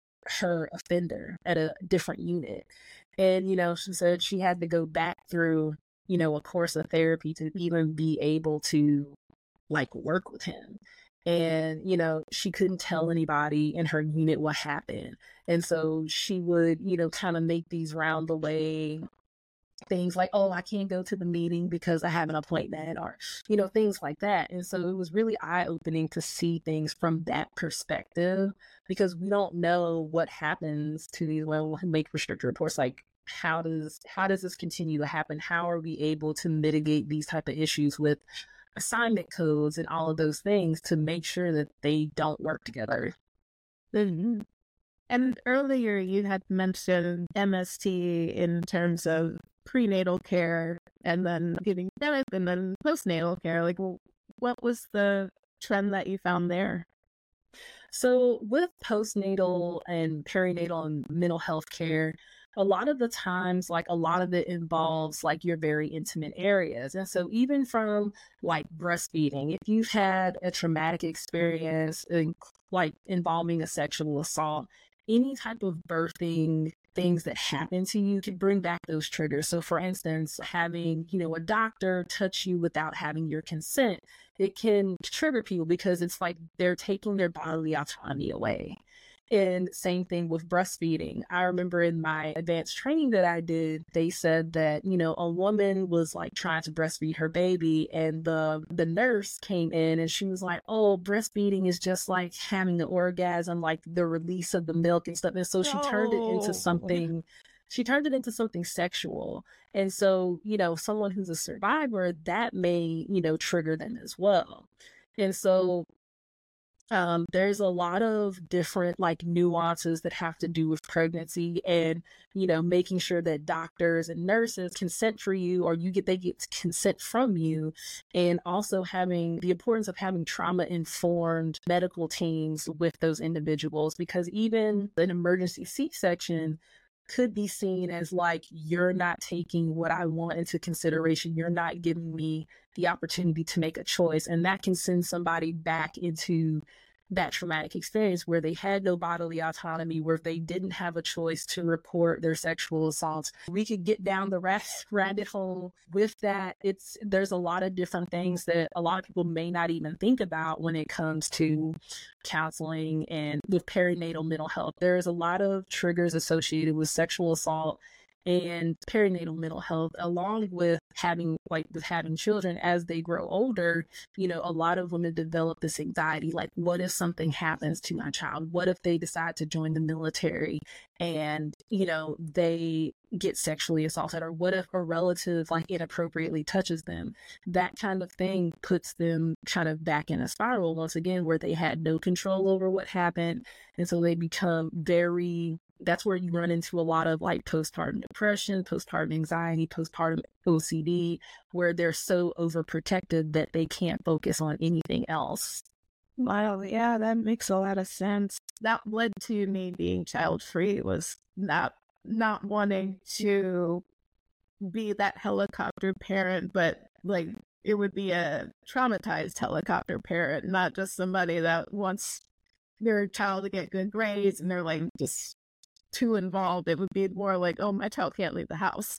her offender at a different unit. And, you know, she said she had to go back through, you know, a course of therapy to even be able to like work with him. And, you know, she couldn't tell anybody in her unit what happened. And so she would, you know, kind of make these round the way things like, oh, I can't go to the meeting because I have an appointment, or, you know, things like that. And so it was really eye-opening to see things from that perspective, because we don't know what happens to these women who make restricted reports. Like, how does how does this continue to happen? How are we able to mitigate these type of issues with assignment codes and all of those things to make sure that they don't work together? Mm-hmm. And earlier you had mentioned M S T in terms of prenatal care and then giving birth and then postnatal care. Like, well, what was the trend that you found there? So with postnatal and perinatal and mental health care, a lot of the times, like a lot of it involves like your very intimate areas. And so even from like breastfeeding, if you've had a traumatic experience in, like involving a sexual assault, any type of birthing things that happen to you can bring back those triggers. So for instance, having, you know, a doctor touch you without having your consent, it can trigger people because it's like they're taking their bodily autonomy away. And same thing with breastfeeding. I remember in my advanced training that I did, they said that, you know, a woman was like trying to breastfeed her baby, and the the nurse came in and she was like, oh, breastfeeding is just like having an orgasm, like the release of the milk and stuff. And so she turned it into something, she turned it into something sexual. And so, you know, someone who's a survivor, that may, you know, trigger them as well. And so Um, there's a lot of different like nuances that have to do with pregnancy, and, you know, making sure that doctors and nurses consent for you, or you get, they get consent from you. And also having the importance of having trauma informed medical teams with those individuals, because even an emergency C-section could be seen as like, you're not taking what I want into consideration. You're not giving me the opportunity to make a choice. And that can send somebody back into that traumatic experience where they had no bodily autonomy, where they didn't have a choice to report their sexual assaults. We could get down the rat- rabbit hole with that. It's, there's a lot of different things that a lot of people may not even think about when it comes to counseling and with perinatal mental health. There's a lot of triggers associated with sexual assault and perinatal mental health, along with having like with having children as they grow older. You know, a lot of women develop this anxiety, like, what if something happens to my child? What if they decide to join the military and, you know, they get sexually assaulted? Or what if a relative like inappropriately touches them? That kind of thing puts them kind of back in a spiral once again, where they had no control over what happened. And so they become very, that's where you run into a lot of like postpartum depression, postpartum anxiety, postpartum O C D, where they're so overprotected that they can't focus on anything else. Wow, yeah, that makes a lot of sense. That led to me being child free, was not not wanting to be that helicopter parent, but like it would be a traumatized helicopter parent, not just somebody that wants their child to get good grades and they're like just too involved. It would be more like, oh, my child can't leave the house.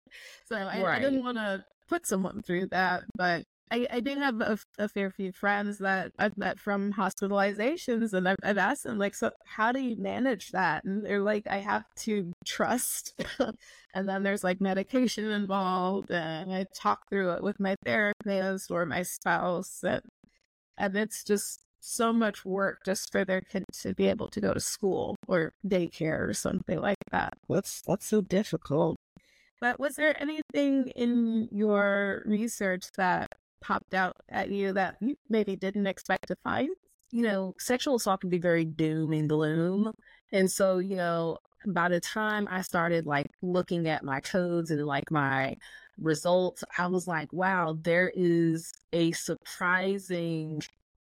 So I, Right. I didn't want to put someone through that, but I, I did have a, a fair few friends that I've met from hospitalizations, and I've, I've asked them, like, so how do you manage that? And they're like, I have to trust. And then there's like medication involved, and I talk through it with my therapist or my spouse. And, and it's just so much work just for their kid to be able to go to school or daycare or something like that. That's, that's so difficult. But was there anything in your research that popped out at you that you maybe didn't expect to find? You know, sexual assault can be very doom and gloom. And so, you know, by the time I started like looking at my codes and like my results, I was like, wow, there is a surprising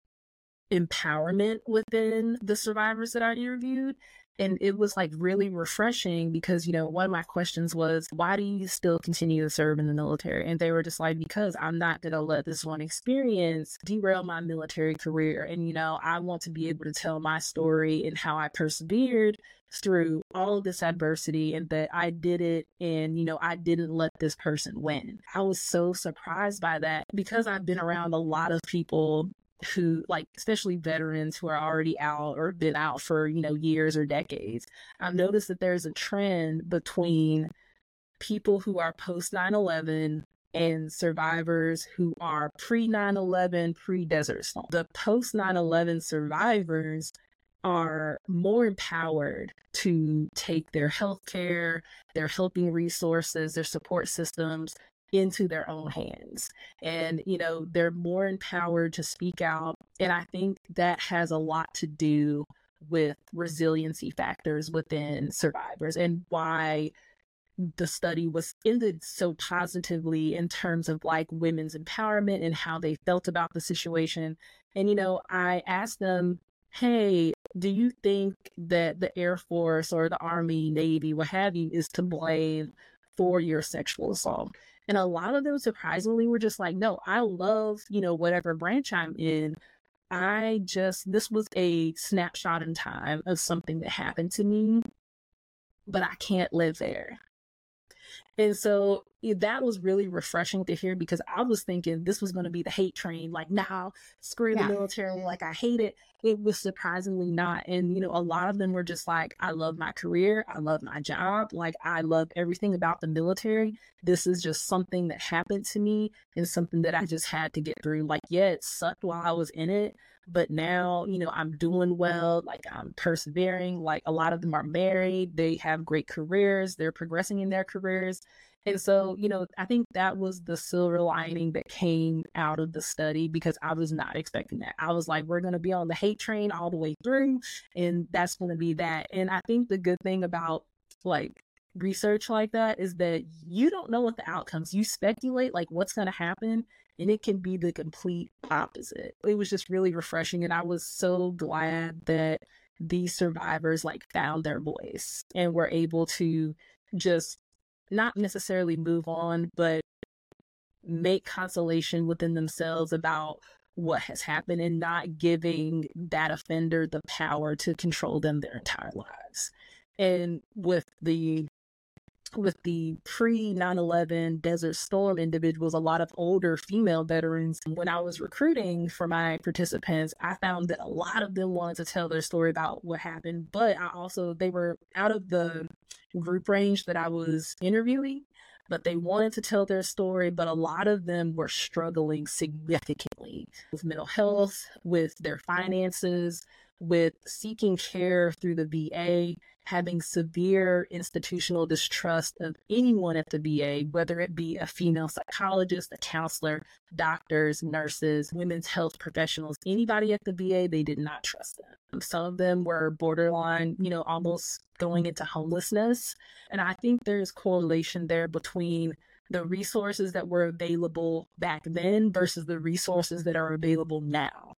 empowerment within the survivors that I interviewed. And it was like really refreshing because, you know, one of my questions was, why do you still continue to serve in the military? And they were just like, because I'm not going to let this one experience derail my military career. And, you know, I want to be able to tell my story and how I persevered through all of this adversity, and that I did it, and, you know, I didn't let this person win. I was so surprised by that because I've been around a lot of people who, like, especially veterans who are already out or been out for, you know, years or decades. I've noticed that there's a trend between people who are post nine eleven and survivors who are pre nine eleven, pre-Desert Storm. The post nine eleven survivors are more empowered to take their healthcare, their helping resources, their support systems into their own hands. And, you know, they're more empowered to speak out. And I think that has a lot to do with resiliency factors within survivors, and why the study was ended so positively in terms of like women's empowerment and how they felt about the situation. And, you know, I asked them, hey, do you think that the Air Force or the Army, Navy, what have you, is to blame for your sexual assault? And a lot of them, surprisingly, were just like, no, I love, you know, whatever branch I'm in. I just, this was a snapshot in time of something that happened to me, but I can't live there. And so that was really refreshing to hear, because I was thinking this was going to be the hate train. Like, now, screw the Yeah. military. Like, I hate it. It was surprisingly not. And, you know, a lot of them were just like, I love my career. I love my job. Like, I love everything about the military. This is just something that happened to me and something that I just had to get through. Like, yeah, it sucked while I was in it, but now, you know, I'm doing well. Like, I'm persevering. Like, a lot of them are married. They have great careers. They're progressing in their careers. And so, you know, I think that was the silver lining that came out of the study, because I was not expecting that. I was like, we're going to be on the hate train all the way through, and that's going to be that. And I think the good thing about like research like that is that you don't know what the outcomes, you speculate like what's going to happen, and it can be the complete opposite. It was just really refreshing. And I was so glad that these survivors like found their voice and were able to just not necessarily move on, but make consolation within themselves about what has happened, and not giving that offender the power to control them their entire lives. And with the with the pre nine eleven Desert Storm individuals, a lot of older female veterans, when I was recruiting for my participants, I found that a lot of them wanted to tell their story about what happened, but I also, they were out of the group range that I was interviewing, but they wanted to tell their story, but a lot of them were struggling significantly with mental health, with their finances, with seeking care through the V A, having severe institutional distrust of anyone at the V A, whether it be a female psychologist, a counselor, doctors, nurses, women's health professionals, anybody at the V A, they did not trust them. Some of them were borderline, you know, almost going into homelessness. And I think there's correlation there between the resources that were available back then versus the resources that are available now.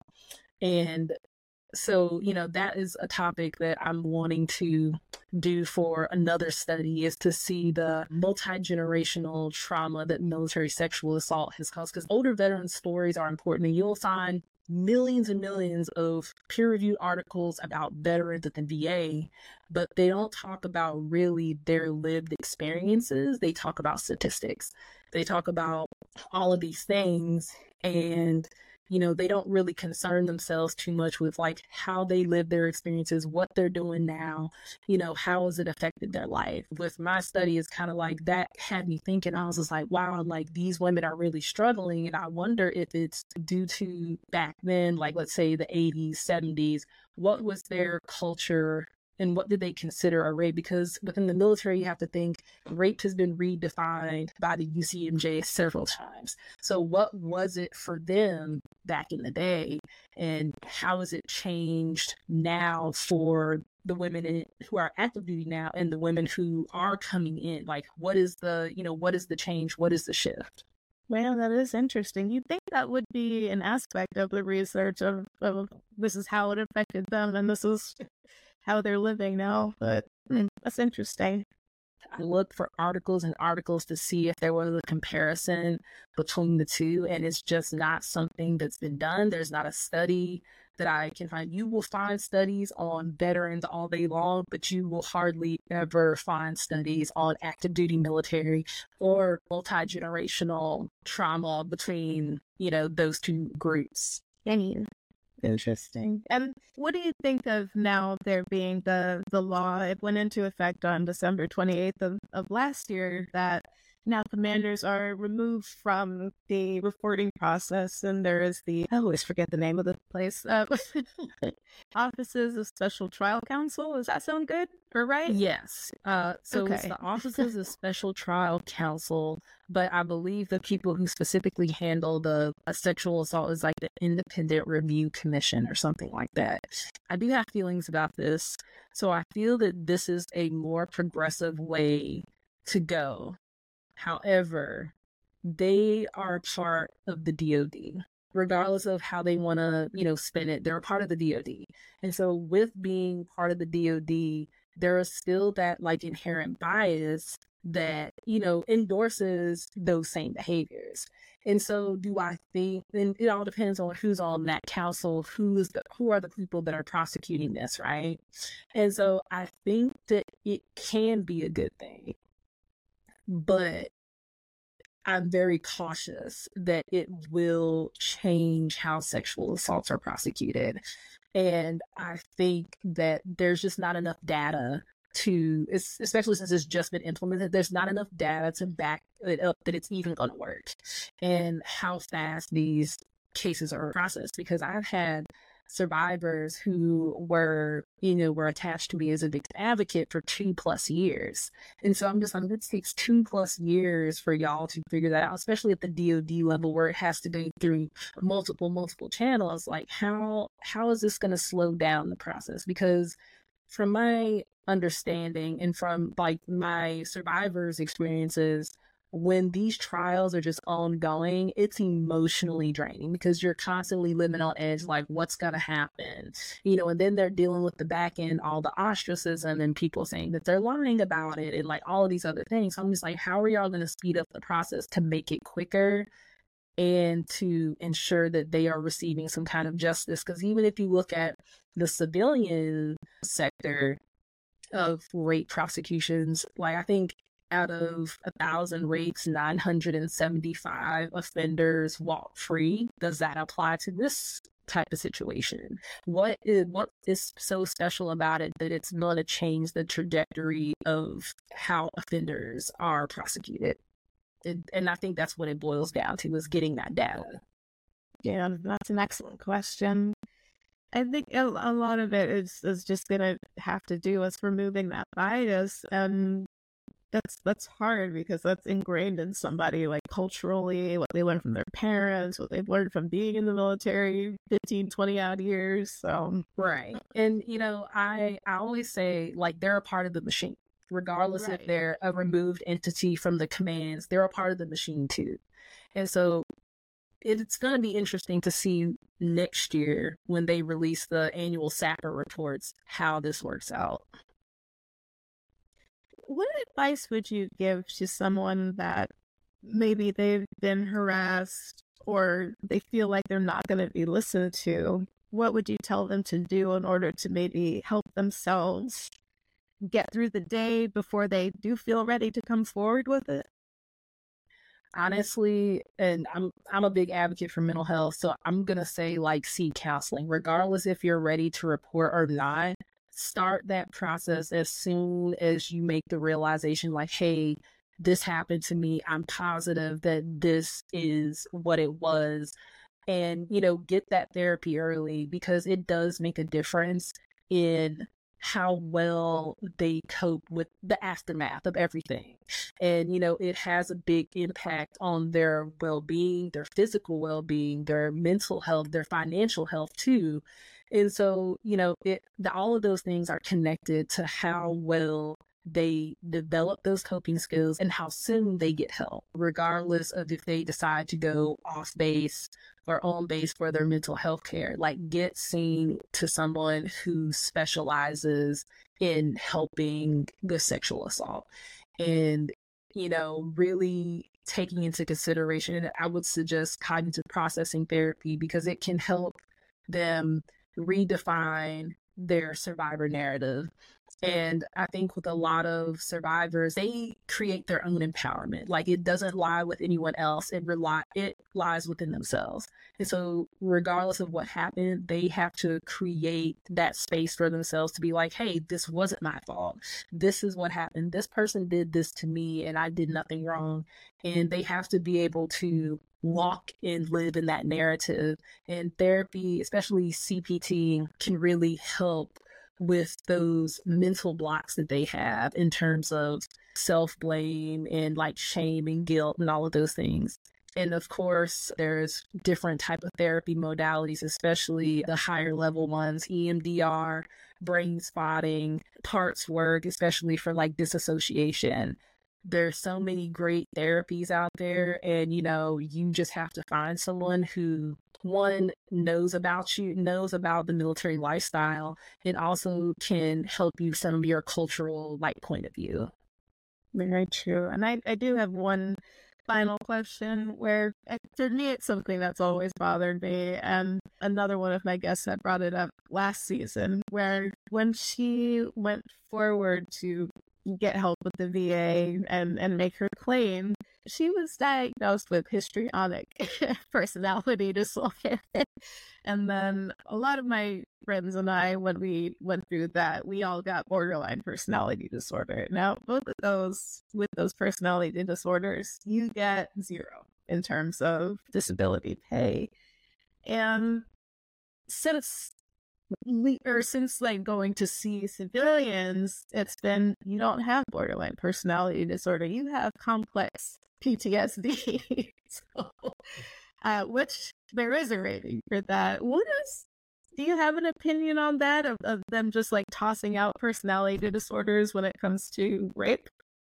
And so, you know, that is a topic that I'm wanting to do for another study, is to see the multi-generational trauma that military sexual assault has caused. Because older veteran stories are important, and you'll find millions and millions of peer-reviewed articles about veterans at the V A, but they don't talk about really their lived experiences. They talk about statistics. They talk about all of these things, and you know, they don't really concern themselves too much with like how they live their experiences, what they're doing now, you know, how has it affected their life. With my study, it's kind of like that had me thinking. I was just like, wow, like these women are really struggling. And I wonder if it's due to back then, like let's say the eighties, seventies, what was their culture and what did they consider a rape? Because within the military, you have to think rape has been redefined by the U C M J several times. So what was it for them back in the day? And how has it changed now for the women in, who are active duty now, and the women who are coming in? Like, what is the, you know, what is the change? What is the shift? Well, that is interesting. You'd think that would be an aspect of the research of, of this is how it affected them, and this is how they're living now, but mm, that's interesting. I looked for articles and articles to see if there was a comparison between the two, and it's just not something that's been done. There's not a study that I can find. You will find studies on veterans all day long, but you will hardly ever find studies on active duty military or multi-generational trauma between, you know, those two groups. Any Interesting. And what do you think of now there being the, the law? It went into effect on December twenty-eighth of, of last year, that now commanders are removed from the reporting process, and there is the, I always forget the name of the place, uh, Offices of Special Trial Counsel. Does that sound good or right? Yes. Uh, so Okay. it's the Offices of Special Trial Counsel, but I believe the people who specifically handle the uh, sexual assault is like the Independent Review Commission or something like that. I do have feelings about this. So I feel that this is a more progressive way to go. However, they are part of the D O D. regardless of how they want to, you know, spin it, they're a part of the D O D. And so with being part of the D O D, there is still that like inherent bias that, you know, endorses those same behaviors. And so do I think, and it all depends on who's on that council, who is the, who are the people that are prosecuting this, right? And so I think that it can be a good thing, but I'm very cautious that it will change how sexual assaults are prosecuted. And I think that there's just not enough data to, especially since it's just been implemented, there's not enough data to back it up that it's even going to work and how fast these cases are processed. Because I've had survivors who were, you know, were attached to me as a victim advocate for two plus years. And so I'm just like, it takes two plus years for y'all to figure that out, especially at the D O D level where it has to go through multiple, multiple channels. Like how, how is this going to slow down the process? Because from my understanding and from like my survivors' experiences, when these trials are just ongoing, it's emotionally draining because you're constantly living on edge, like what's going to happen, you know, and then they're dealing with the back end, all the ostracism and people saying that they're lying about it and like all of these other things. So I'm just like, how are y'all going to speed up the process to make it quicker and to ensure that they are receiving some kind of justice? Because even if you look at the civilian sector of rape prosecutions, like I think out of a thousand rapes, nine hundred seventy-five offenders walk free. Does that apply to this type of situation? What is what is so special about it that it's going to change the trajectory of how offenders are prosecuted? It, and I think that's what it boils down to, is getting that data. Yeah, that's an excellent question. I think a, a lot of it is, is just going to have to do with removing that bias. And that's that's hard because that's ingrained in somebody, like culturally, what they learned from their parents, what they've learned from being in the military fifteen, twenty odd years. So right. And, you know, I, I always say, like, they're a part of the machine. Regardless right. if they're a removed entity from the commands, they're a part of the machine too. And so it's going to be interesting to see next year when they release the annual SAPR reports, how this works out. What advice would you give to someone that maybe they've been harassed or they feel like they're not going to be listened to? What would you tell them to do in order to maybe help themselves get through the day before they do feel ready to come forward with it? Honestly, and I'm I'm a big advocate for mental health, so I'm gonna say, like, seek counseling, regardless if you're ready to report or not. Start that process as soon as you make the realization, like, hey, this happened to me. I'm positive that this is what it was. And, you know, get that therapy early, because it does make a difference in how well they cope with the aftermath of everything. And, you know, it has a big impact on their well-being, their physical well-being, their mental health, their financial health too. And so, you know, it, the, all of those things are connected to how well they develop those coping skills and how soon they get help, regardless of if they decide to go off base or on base for their mental health care. Like, get seen to someone who specializes in helping with sexual assault. And, you know, really taking into consideration, I would suggest cognitive processing therapy, because it can help them redefine their survivor narrative. And I think with a lot of survivors, they create their own empowerment. Like, it doesn't lie with anyone else. It rely it lies within themselves. And so regardless of what happened, they have to create that space for themselves to be like, hey, this wasn't my fault. This is what happened. This person did this to me and I did nothing wrong. And they have to be able to walk and live in that narrative. And therapy, especially C P T, can really help with those mental blocks that they have in terms of self-blame and like shame and guilt and all of those things. And of course, there's different type of therapy modalities, especially the higher level ones, E M D R, brain spotting, parts work, especially for like disassociation. There's so many great therapies out there, and you know, you just have to find someone who, one, knows about you, knows about the military lifestyle, and also can help you some of your cultural like point of view. Very true. And I, I do have one final question where uh, for me it's something that's always bothered me, and another one of my guests had brought it up last season, where when she went forward to get help with the V A and, and make her claim, she was diagnosed with histrionic personality disorder. And then a lot of my friends and I, when we went through that, we all got borderline personality disorder. Now, both of those, with those personality disorders, you get zero in terms of disability pay. And since we, or since like going to see civilians, it's been, you don't have borderline personality disorder, you have complex P T S D. So, uh, which there is a rating for that. What is, do you have an opinion on that, of, of them just like tossing out personality disorders when it comes to rape?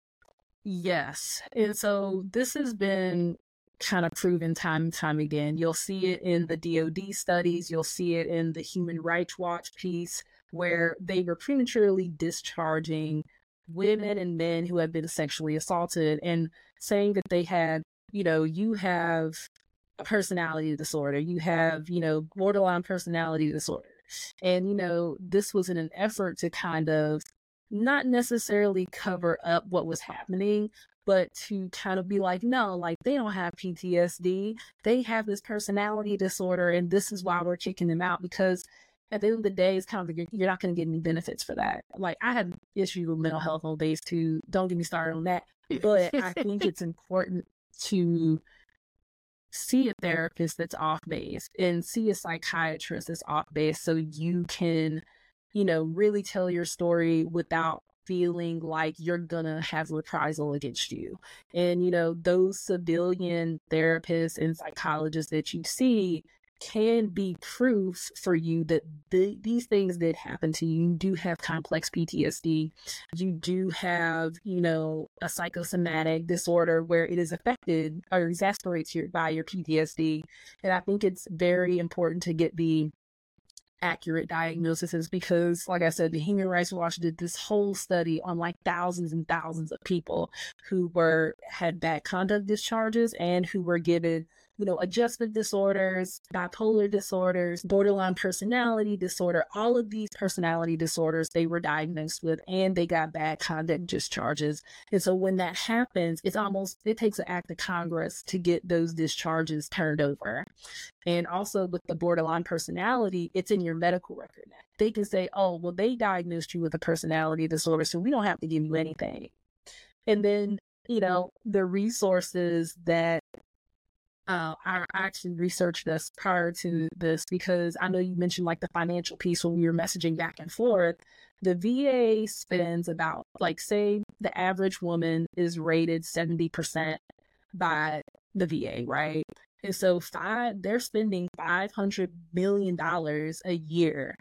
Yes. And so this has been kind of proven time and time again. You'll see it in the D O D studies. You'll see it in the Human Rights Watch piece, where they were prematurely discharging women and men who had been sexually assaulted and saying that they had, you know, you have a personality disorder, you have, you know, borderline personality disorder. And, you know, this was in an effort to kind of not necessarily cover up what was happening, but to kind of be like, no, like they don't have P T S D. They have this personality disorder, and this is why we're kicking them out. Because at the end of the day, it's kind of, you're not going to get any benefits for that. Like, I had issues with mental health on days too. Don't get me started on that. But I think it's important to see a therapist that's off base and see a psychiatrist that's off base, so you can, you know, really tell your story without feeling like you're gonna have reprisal against you. And, you know, those civilian therapists and psychologists that you see can be proof for you that the, these things did happen to you. You do have complex P T S D. You do have, you know, a psychosomatic disorder where it is affected or exacerbates your, by your P T S D. And I think it's very important to get the accurate diagnoses, because like I said, the Human Rights Watch did this whole study on like thousands and thousands of people who were had bad conduct discharges and who were given, you know, adjustment disorders, bipolar disorders, borderline personality disorder, all of these personality disorders they were diagnosed with, and they got bad conduct discharges. And so when that happens, it's almost, it takes an act of Congress to get those discharges turned over. And also with the borderline personality, it's in your medical record now. They can say, oh, well, they diagnosed you with a personality disorder, so we don't have to give you anything. And then, you know, the resources that uh, I actually researched this prior to this, because I know you mentioned like the financial piece when we were messaging back and forth. The V A spends about, like, say the average woman is rated seventy percent by the V A, right? And so five, they're spending five hundred million dollars a year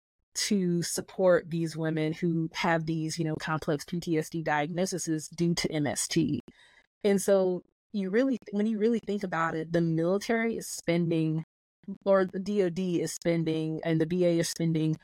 to support these women who have these, you know, complex P T S D diagnoses due to M S T. And so you really, when you really think about it, the military is spending, or the D O D is spending, and the V A is spending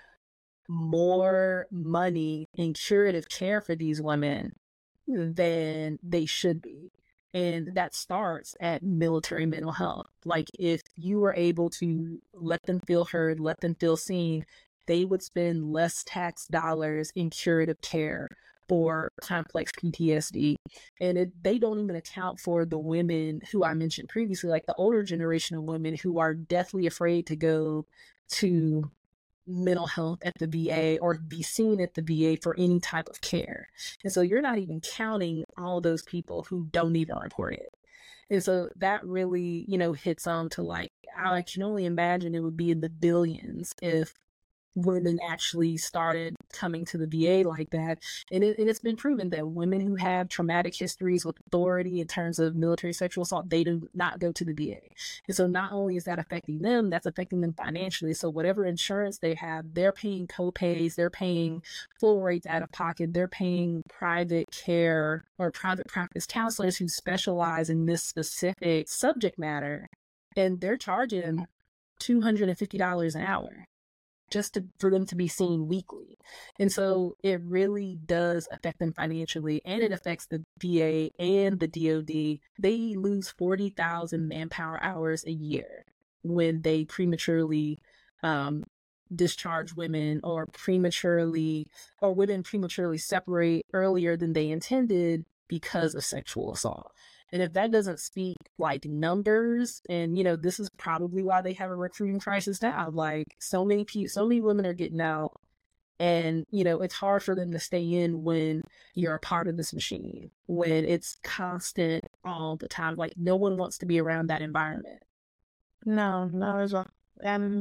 more money in curative care for these women than they should be. And that starts at military mental health. Like, if you were able to let them feel heard, let them feel seen, they would spend less tax dollars in curative care for complex P T S D. And it, they don't even account for the women who I mentioned previously, like the older generation of women who are deathly afraid to go to mental health at the V A or be seen at the V A for any type of care. And so you're not even counting all those people who don't even report it. And so that really, you know, hits on to, like, I can only imagine it would be in the billions if women actually started coming to the V A like that. And, it, and it's been proven that women who have traumatic histories with authority in terms of military sexual assault, they do not go to the V A. And so not only is that affecting them, that's affecting them financially. So whatever insurance they have, they're paying co-pays, they're paying full rates out of pocket, they're paying private care or private practice counselors who specialize in this specific subject matter. And they're charging two hundred fifty dollars an hour just to, for them to be seen weekly. And so it really does affect them financially, and it affects the V A and the D O D. They lose forty thousand manpower hours a year when they prematurely um, discharge women, or prematurely, or women prematurely separate earlier than they intended because of sexual assault. And if that doesn't speak like numbers, and you know, this is probably why they have a recruiting crisis now. Like so many people, so many women are getting out, and you know, it's hard for them to stay in when you're a part of this machine, when it's constant all the time. Like no one wants to be around that environment. No, no, as well. And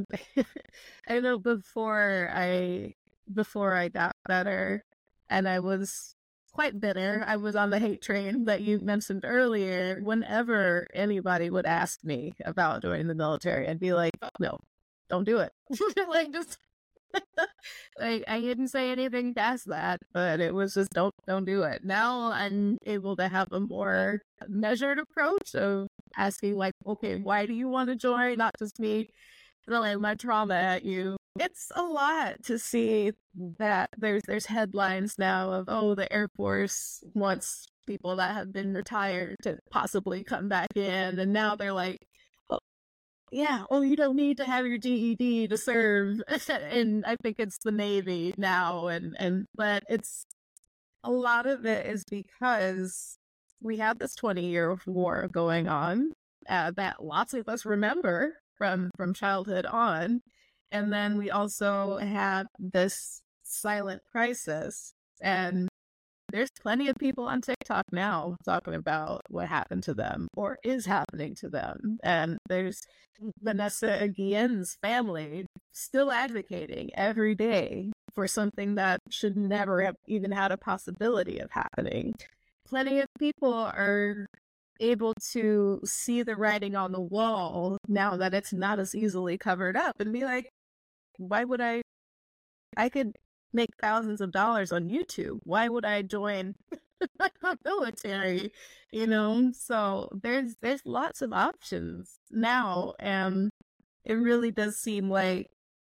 I know before I before I got better, and I was quite bitter. I was on the hate train that you mentioned earlier. Whenever anybody would ask me about joining the military, I'd be like, oh, no, don't do it. Like, just, like, I didn't say anything past that, but it was just, don't, don't do it. Now I'm able to have a more measured approach of asking, like, okay, why do you want to join? Not just me throwing my trauma at you. It's a lot to see that there's there's headlines now of, oh, the Air Force wants people that have been retired to possibly come back in, and now they're like, oh, yeah, oh, you don't need to have your D E D to serve. And I think it's the Navy now, and and but it's a lot of it is because we have this twenty year war going on uh, that lots of us remember from from childhood on. And then we also have this silent crisis, and there's plenty of people on TikTok now talking about what happened to them or is happening to them. And there's Vanessa Guillen's family still advocating every day for something that should never have even had a possibility of happening. Plenty of people are able to see the writing on the wall now that it's not as easily covered up, and be like, why would I, I could make thousands of dollars on YouTube. Why would I join the military? You know, so there's, there's lots of options now. And it really does seem like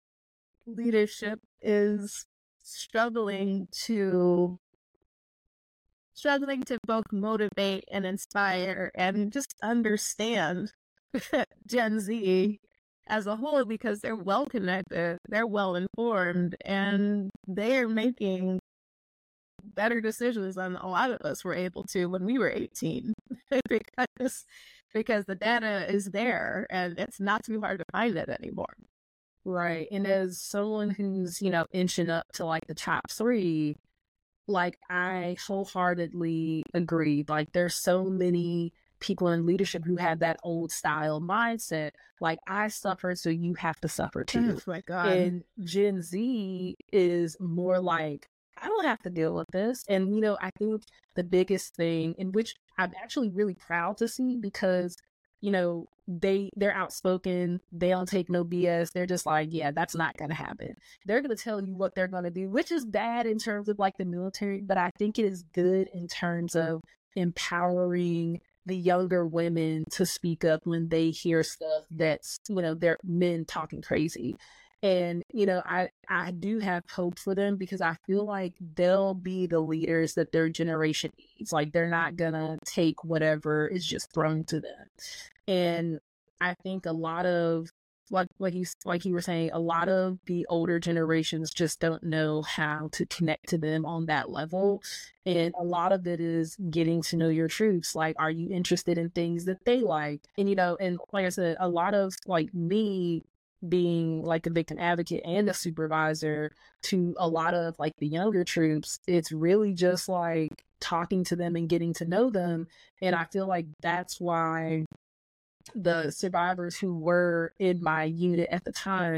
leadership is struggling to, struggling to both motivate and inspire and just understand Gen Z as a whole, because they're well connected, they're well informed, and they're making better decisions than a lot of us were able to when we were eighteen. because because the data is there and it's not too hard to find it anymore. Right. And as someone who's, you know, inching up to like the top three, like I wholeheartedly agree. Like there's so many people in leadership who have that old style mindset. Like I suffered, so you have to suffer too. Oh my God. And Gen Z is more like, I don't have to deal with this. And, you know, I think the biggest thing, in which I'm actually really proud to see, because, you know, they, they're outspoken. They don't take no B S. They're just like, yeah, that's not going to happen. They're going to tell you what they're going to do, which is bad in terms of like the military. But I think it is good in terms of empowering the younger women to speak up when they hear stuff that's, you know, they're men talking crazy. And, you know, I, I do have hope for them, because I feel like they'll be the leaders that their generation needs. Like they're not gonna take whatever is just thrown to them. And I think a lot of, like like you like you were saying, a lot of the older generations just don't know how to connect to them on that level. And a lot of it is getting to know your troops. Like, are you interested in things that they like? And, you know, and like I said, a lot of like me being like a victim advocate and a supervisor to a lot of like the younger troops, it's really just like talking to them and getting to know them. And I feel like that's why the survivors who were in my unit at the time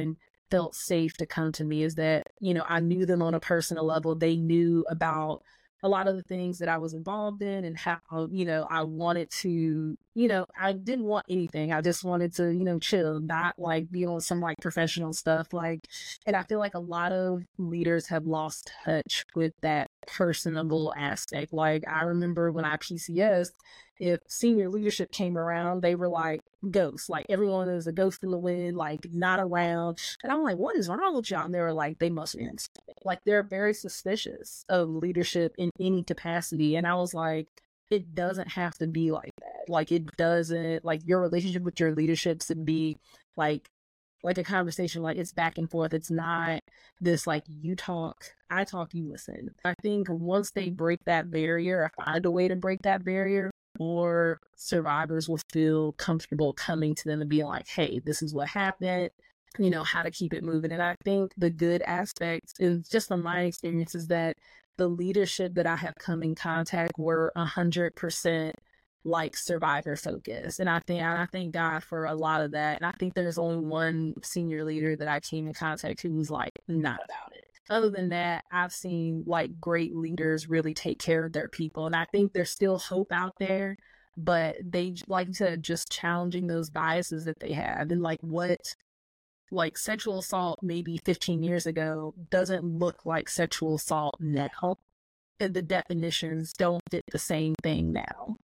felt safe to come to me is that, you know, I knew them on a personal level. They knew about a lot of the things that I was involved in and how, you know, I wanted to, you know, I didn't want anything. I just wanted to, you know, chill, not like be on some like professional stuff. Like, and I feel like a lot of leaders have lost touch with that personable aspect. Like, I remember when I P C S, if senior leadership came around, they were like ghosts. Like, everyone is a ghost in the wind, like not around. And I'm like, what is wrong with y'all? And they were like, they must be like, they're very suspicious of leadership in any capacity. And I was like, it doesn't have to be like that. Like, it doesn't, like, your relationship with your leadership should be like, like a conversation, like it's back and forth. It's not this like you talk, I talk, you listen. I think once they break that barrier, or find a way to break that barrier, more survivors will feel comfortable coming to them and being like, hey, this is what happened, you know, how to keep it moving. And I think the good aspects, and just from my experience, is that the leadership that I have come in contact were a hundred percent like survivor focused. And I think, and I thank God for a lot of that. And I think there's only one senior leader that I came in contact who was like not about it. Other than that, I've seen like great leaders really take care of their people. And I think there's still hope out there, but they, like you said, just challenging those biases that they have. And like what, like sexual assault maybe fifteen years ago doesn't look like sexual assault now. And the definitions don't fit the same thing now.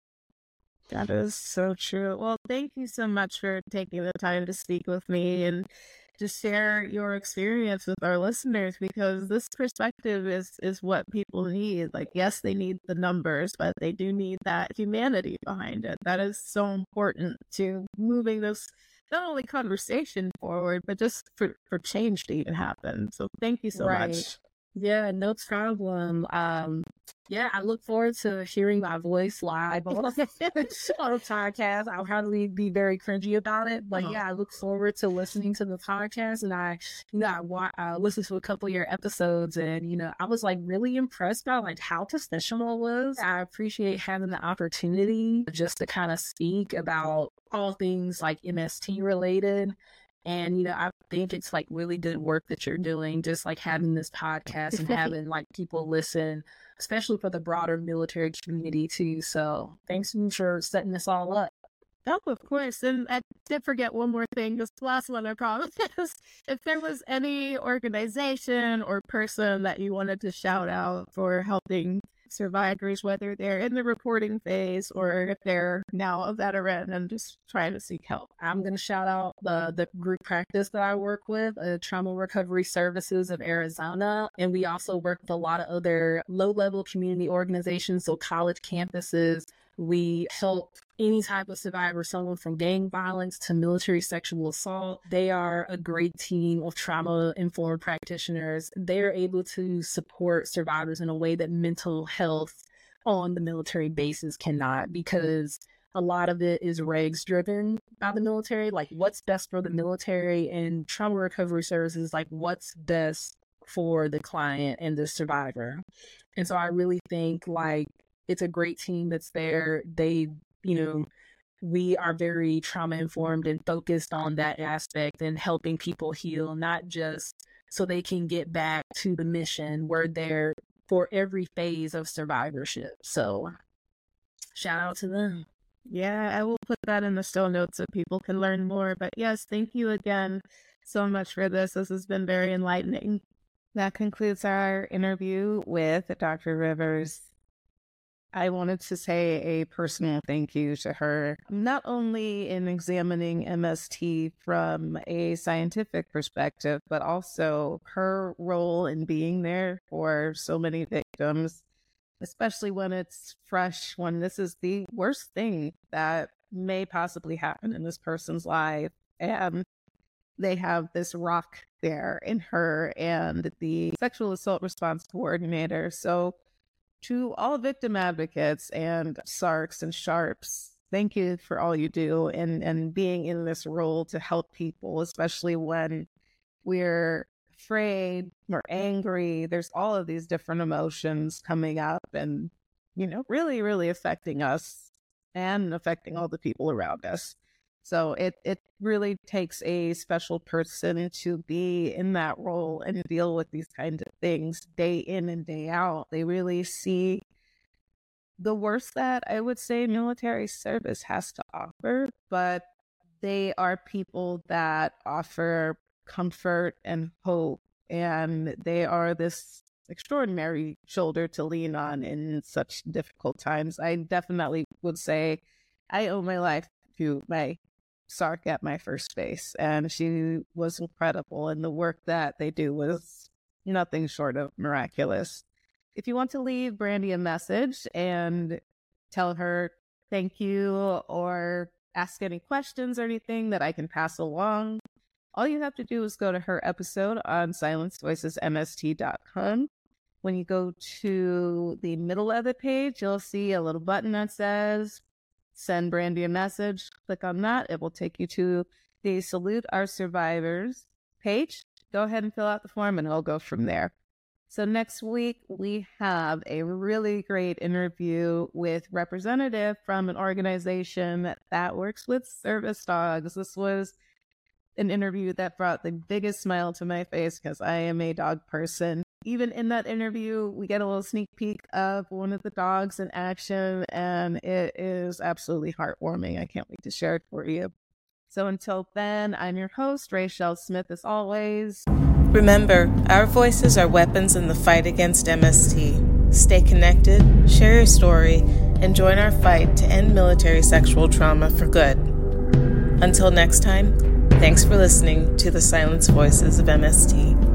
That is so true. Well, thank you so much for taking the time to speak with me and to share your experience with our listeners, because this perspective is, is what people need. Like, yes, they need the numbers, but they do need that humanity behind it. That is so important to moving this, not only conversation forward, but just for, for change to even happen. So thank you so Right. much. Yeah, no problem. Um, yeah, I look forward to hearing my voice live on, on a podcast. I'll probably be very cringy about it, but yeah, I look forward to listening to the podcast. And I, you know, I, wa- I listened to a couple of your episodes, and you know, I was like really impressed by like how professional it was. I appreciate having the opportunity just to kind of speak about all things like M S T related. And, you know, I think it's like really good work that you're doing, just like having this podcast and having like people listen, especially for the broader military community too. So thanks for setting this all up. Oh, of course. And I did forget one more thing, this last one, I promise. If there was any organization or person that you wanted to shout out for helping survivors, whether they're in the reporting phase or if they're now a veteran and just trying to seek help. I'm going to shout out the, the group practice that I work with, uh, Trauma Recovery Services of Arizona. And we also work with a lot of other low-level community organizations, so college campuses. We help any type of survivor, someone from gang violence to military sexual assault. They are a great team of trauma-informed practitioners. They're able to support survivors in a way that mental health on the military bases cannot, because a lot of it is regs driven by the military, like what's best for the military, and Trauma Recovery Services, like what's best for the client and the survivor. And so I really think like it's a great team that's there. They, you know, we are very trauma informed and focused on that aspect and helping people heal, not just so they can get back to the mission. We're there for every phase of survivorship. So shout out to them. Yeah, I will put that in the show notes so people can learn more. But yes, thank you again so much for this. This has been very enlightening. That concludes our interview with Doctor Rivers. I wanted to say a personal thank you to her, not only in examining M S T from a scientific perspective, but also her role in being there for so many victims, especially when it's fresh, when this is the worst thing that may possibly happen in this person's life. And they have this rock there in her and the sexual assault response coordinator. So to all victim advocates and S A R Cs and SHARPs, thank you for all you do and, and being in this role to help people, especially when we're afraid, we're angry. There's all of these different emotions coming up and, you know, really, really affecting us and affecting all the people around us. So it, it really takes a special person to be in that role and deal with these kinds of things day in and day out. They really see the worst that I would say military service has to offer, but they are people that offer comfort and hope, and they are this extraordinary shoulder to lean on in such difficult times. I definitely would say I owe my life to my Sark at my first base, and she was incredible, and the work that they do was nothing short of miraculous. If you want to leave Brandy a message and tell her thank you or ask any questions or anything that I can pass along, all you have to do is go to her episode on silence voices m s t dot com. When you go to the middle of the page, you'll see a little button that says send Brandy a message. Click on that. It will take you to the Salute Our Survivors page. Go ahead and fill out the form and it'll go from there. So next week, we have a really great interview with a representative from an organization that, that works with service dogs. This was an interview that brought the biggest smile to my face because I am a dog person. Even in that interview, we get a little sneak peek of one of the dogs in action, and it is absolutely heartwarming. I can't wait to share it for you. So until then, I'm your host, Rachel Smith, as always. Remember, our voices are weapons in the fight against M S T. Stay connected, share your story, and join our fight to end military sexual trauma for good. Until next time, thanks for listening to the Silence Voices of M S T.